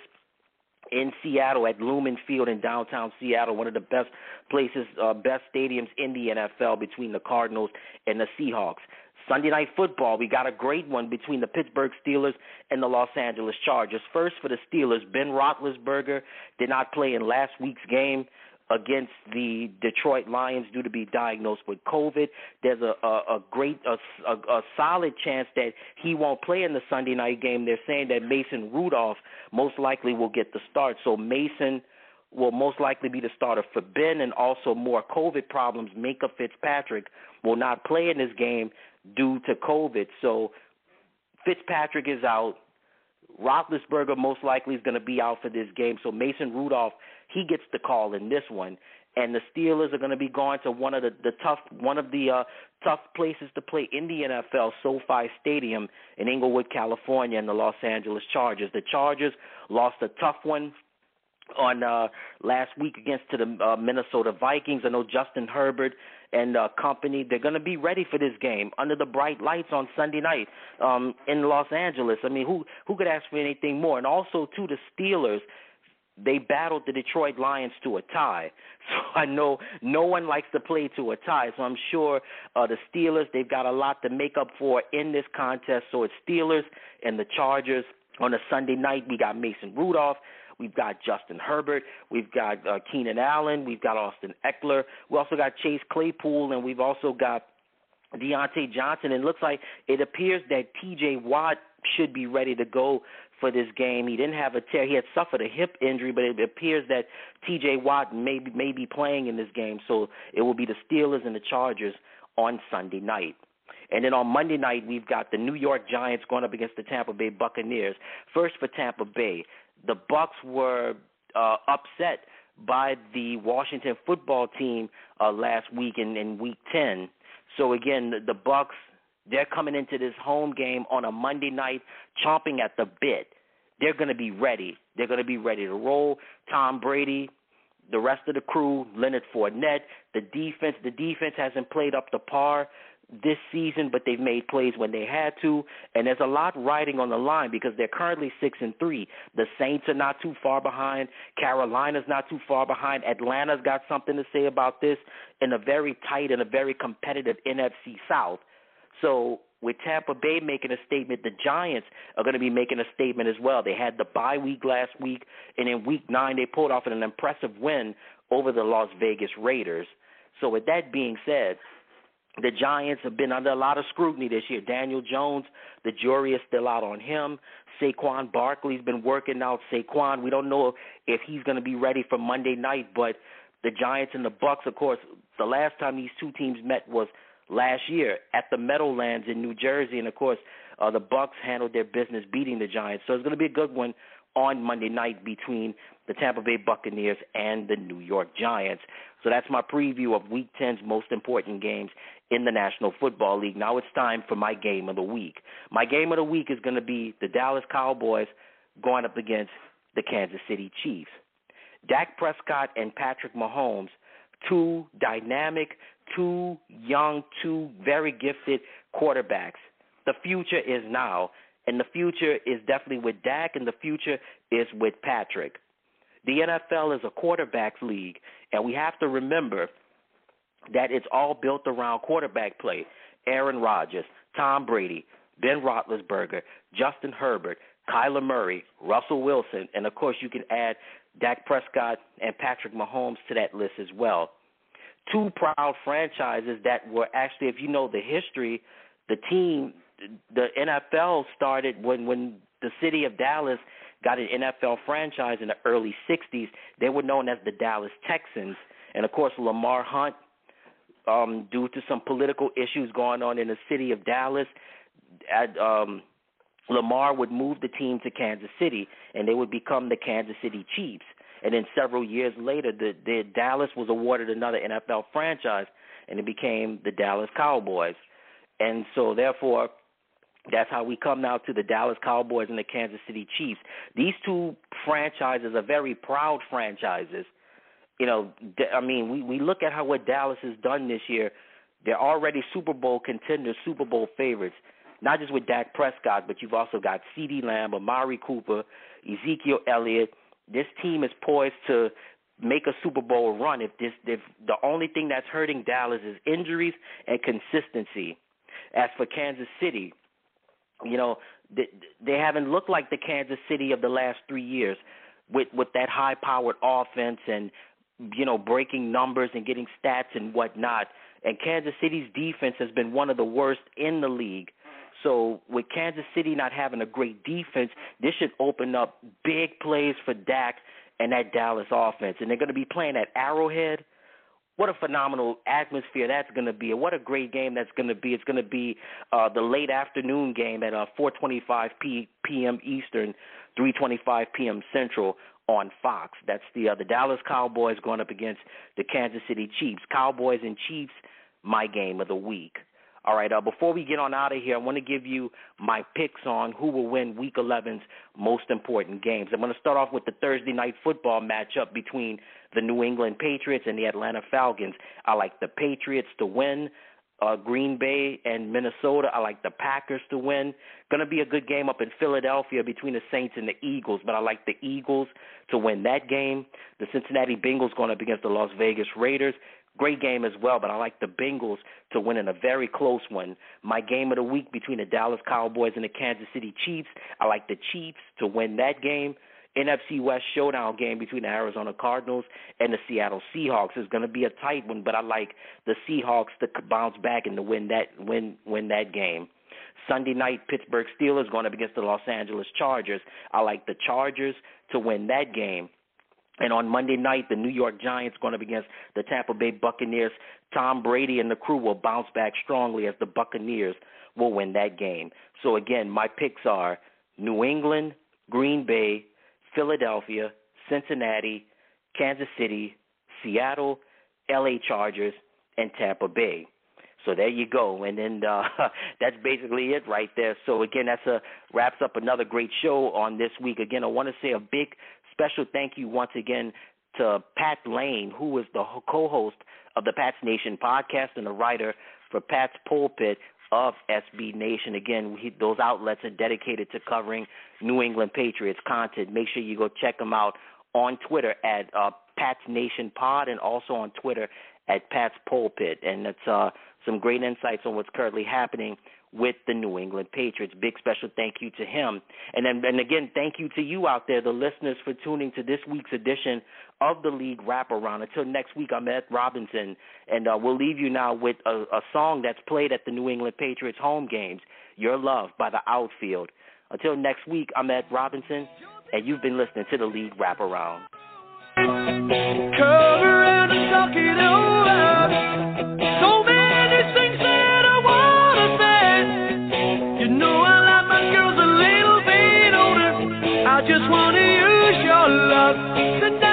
in Seattle at Lumen Field in downtown Seattle, one of the best places, uh, best stadiums in the N F L between the Cardinals and the Seahawks. Sunday Night Football, we got a great one between the Pittsburgh Steelers and the Los Angeles Chargers. First for the Steelers, Ben Roethlisberger did not play in last week's game against the Detroit Lions due to be diagnosed with COVID. There's a, a, a great, a, a, a solid chance that he won't play in the Sunday night game. They're saying that Mason Rudolph most likely will get the start. So Mason will most likely be the starter for Ben, and also more COVID problems. Minkah Fitzpatrick will not play in this game due to COVID. So Fitzpatrick is out. Roethlisberger most likely is going to be out for this game. So Mason Rudolph, he gets the call in this one. And the Steelers are going to be going to one of the, the tough one of the uh, tough places to play in the N F L, SoFi Stadium in Inglewood, California, and the Los Angeles Chargers. The Chargers lost a tough one on uh, last week against to the uh, Minnesota Vikings. I know Justin Herbert and uh, company, they're going to be ready for this game under the bright lights on Sunday night um, in Los Angeles. I mean, who who could ask for anything more? And also, too, the Steelers, they battled the Detroit Lions to a tie. So I know no one likes to play to a tie. So I'm sure uh, the Steelers, they've got a lot to make up for in this contest. So it's Steelers and the Chargers on a Sunday night. We got Mason Rudolph. We've got Justin Herbert. We've got uh, Keenan Allen. We've got Austin Eckler. We also got Chase Claypool, and we've also got Deontay Johnson. And it looks like it appears that T J Watt should be ready to go for this game. He didn't have a tear. He had suffered a hip injury, but it appears that T J Watt may be, may be playing in this game. So it will be the Steelers and the Chargers on Sunday night. And then on Monday night, we've got the New York Giants going up against the Tampa Bay Buccaneers. First for Tampa Bay, the Bucs were uh, upset by the Washington football team uh, last week in, in Week ten. So, again, the, the Bucs, they're coming into this home game on a Monday night chomping at the bit. They're going to be ready. They're going to be ready to roll. Tom Brady, the rest of the crew, Leonard Fournette, the defense. The defense hasn't played up to par this season, but they've made plays when they had to, and there's a lot riding on the line because they're currently six and three. The Saints are not too far behind. Carolina's not too far behind. Atlanta's got something to say about this in a very tight and a very competitive N F C South. So with Tampa Bay making a statement, the Giants are going to be making a statement as well. They had the bye week last week, and in week nine they pulled off an impressive win over the Las Vegas Raiders. So with that being said, the Giants have been under a lot of scrutiny this year. Daniel Jones, the jury is still out on him. Saquon Barkley's been working out. Saquon, we don't know if he's going to be ready for Monday night, but the Giants and the Bucs, of course, the last time these two teams met was last year at the Meadowlands in New Jersey, and, of course, uh, the Bucs handled their business beating the Giants. So it's going to be a good one on Monday night between the Tampa Bay Buccaneers and the New York Giants. So that's my preview of Week ten's most important games in the National Football League. Now it's time for my game of the week. My game of the week is going to be the Dallas Cowboys going up against the Kansas City Chiefs. Dak Prescott and Patrick Mahomes, two dynamic, two young, two very gifted quarterbacks. The future is now, and the future is definitely with Dak, and the future is with Patrick. The N F L is a quarterback league, and we have to remember that it's all built around quarterback play. Aaron Rodgers, Tom Brady, Ben Roethlisberger, Justin Herbert, Kyler Murray, Russell Wilson, and, of course, you can add Dak Prescott and Patrick Mahomes to that list as well. Two proud franchises that were actually, if you know the history, the team, the N F L started when, when the city of Dallas got an N F L franchise in the early sixties. They were known as the Dallas Texans. And, of course, Lamar Hunt, um, due to some political issues going on in the city of Dallas, at, um, Lamar would move the team to Kansas City, and they would become the Kansas City Chiefs. And then several years later, the, the Dallas was awarded another N F L franchise, and it became the Dallas Cowboys. And so, therefore, that's how we come now to the Dallas Cowboys and the Kansas City Chiefs. These two franchises are very proud franchises. You know, I mean, we, we look at how what Dallas has done this year. They're already Super Bowl contenders, Super Bowl favorites, not just with Dak Prescott, but you've also got CeeDee Lamb, Amari Cooper, Ezekiel Elliott. This team is poised to make a Super Bowl run if this if the only thing that's hurting Dallas is injuries and consistency. As for Kansas City, you know, they, they haven't looked like the Kansas City of the last three years with, with that high-powered offense and you know, breaking numbers and getting stats and whatnot. And Kansas City's defense has been one of the worst in the league. So with Kansas City not having a great defense, this should open up big plays for Dak and that Dallas offense. And they're going to be playing at Arrowhead. What a phenomenal atmosphere that's going to be. And what a great game that's going to be. It's going to be uh, the late afternoon game at uh, four twenty-five p.m. Eastern, three twenty-five p.m. Central on Fox. That's the uh, the Dallas Cowboys going up against the Kansas City Chiefs. Cowboys and Chiefs, my game of the week. All right, uh, before we get on out of here, I want to give you my picks on who will win Week eleven's most important games. I'm going to start off with the Thursday night football matchup between the New England Patriots and the Atlanta Falcons. I like the Patriots to win. Uh, Green Bay and Minnesota, I like the Packers to win. Going to be a good game up in Philadelphia between the Saints and the Eagles, but I like the Eagles to win that game. The Cincinnati Bengals going up against the Las Vegas Raiders. Great game as well, but I like the Bengals to win in a very close one. My game of the week between the Dallas Cowboys and the Kansas City Chiefs, I like the Chiefs to win that game. N F C West showdown game between the Arizona Cardinals and the Seattle Seahawks is going to be a tight one, but I like the Seahawks to bounce back and to win that win win that game. Sunday night, Pittsburgh Steelers going up against the Los Angeles Chargers. I like the Chargers to win that game. And on Monday night, the New York Giants going up against the Tampa Bay Buccaneers. Tom Brady and the crew will bounce back strongly as the Buccaneers will win that game. So, again, my picks are New England, Green Bay, Philadelphia, Cincinnati, Kansas City, Seattle, L A Chargers, and Tampa Bay. So there you go. And then uh, that's basically it right there. So, again, that's a wraps up another great show on this week. Again, I want to say a big special thank you once again to Pat Lane, who is the co-host of the Pat's Nation podcast and the writer for Pat's Pulpit of S B Nation. Again, we, those outlets are dedicated to covering New England Patriots content. Make sure you go check them out on Twitter at uh, Pat's Nation Pod and also on Twitter at Pat's Pulpit. And it's uh, some great insights on what's currently happening with the New England Patriots. Big special thank you to him. And then, and again, thank you to you out there, the listeners, for tuning to this week's edition of the League Wraparound. Until next week, I'm Ed Robinson, and uh, we'll leave you now with a, a song that's played at the New England Patriots home games, Your Love by the Outfield. Until next week, I'm Ed Robinson, and you've been listening to the League Wraparound. Come around and talk it over. So many things that I want to say. You know I like my girls a little bit older. I just want to use your love tonight.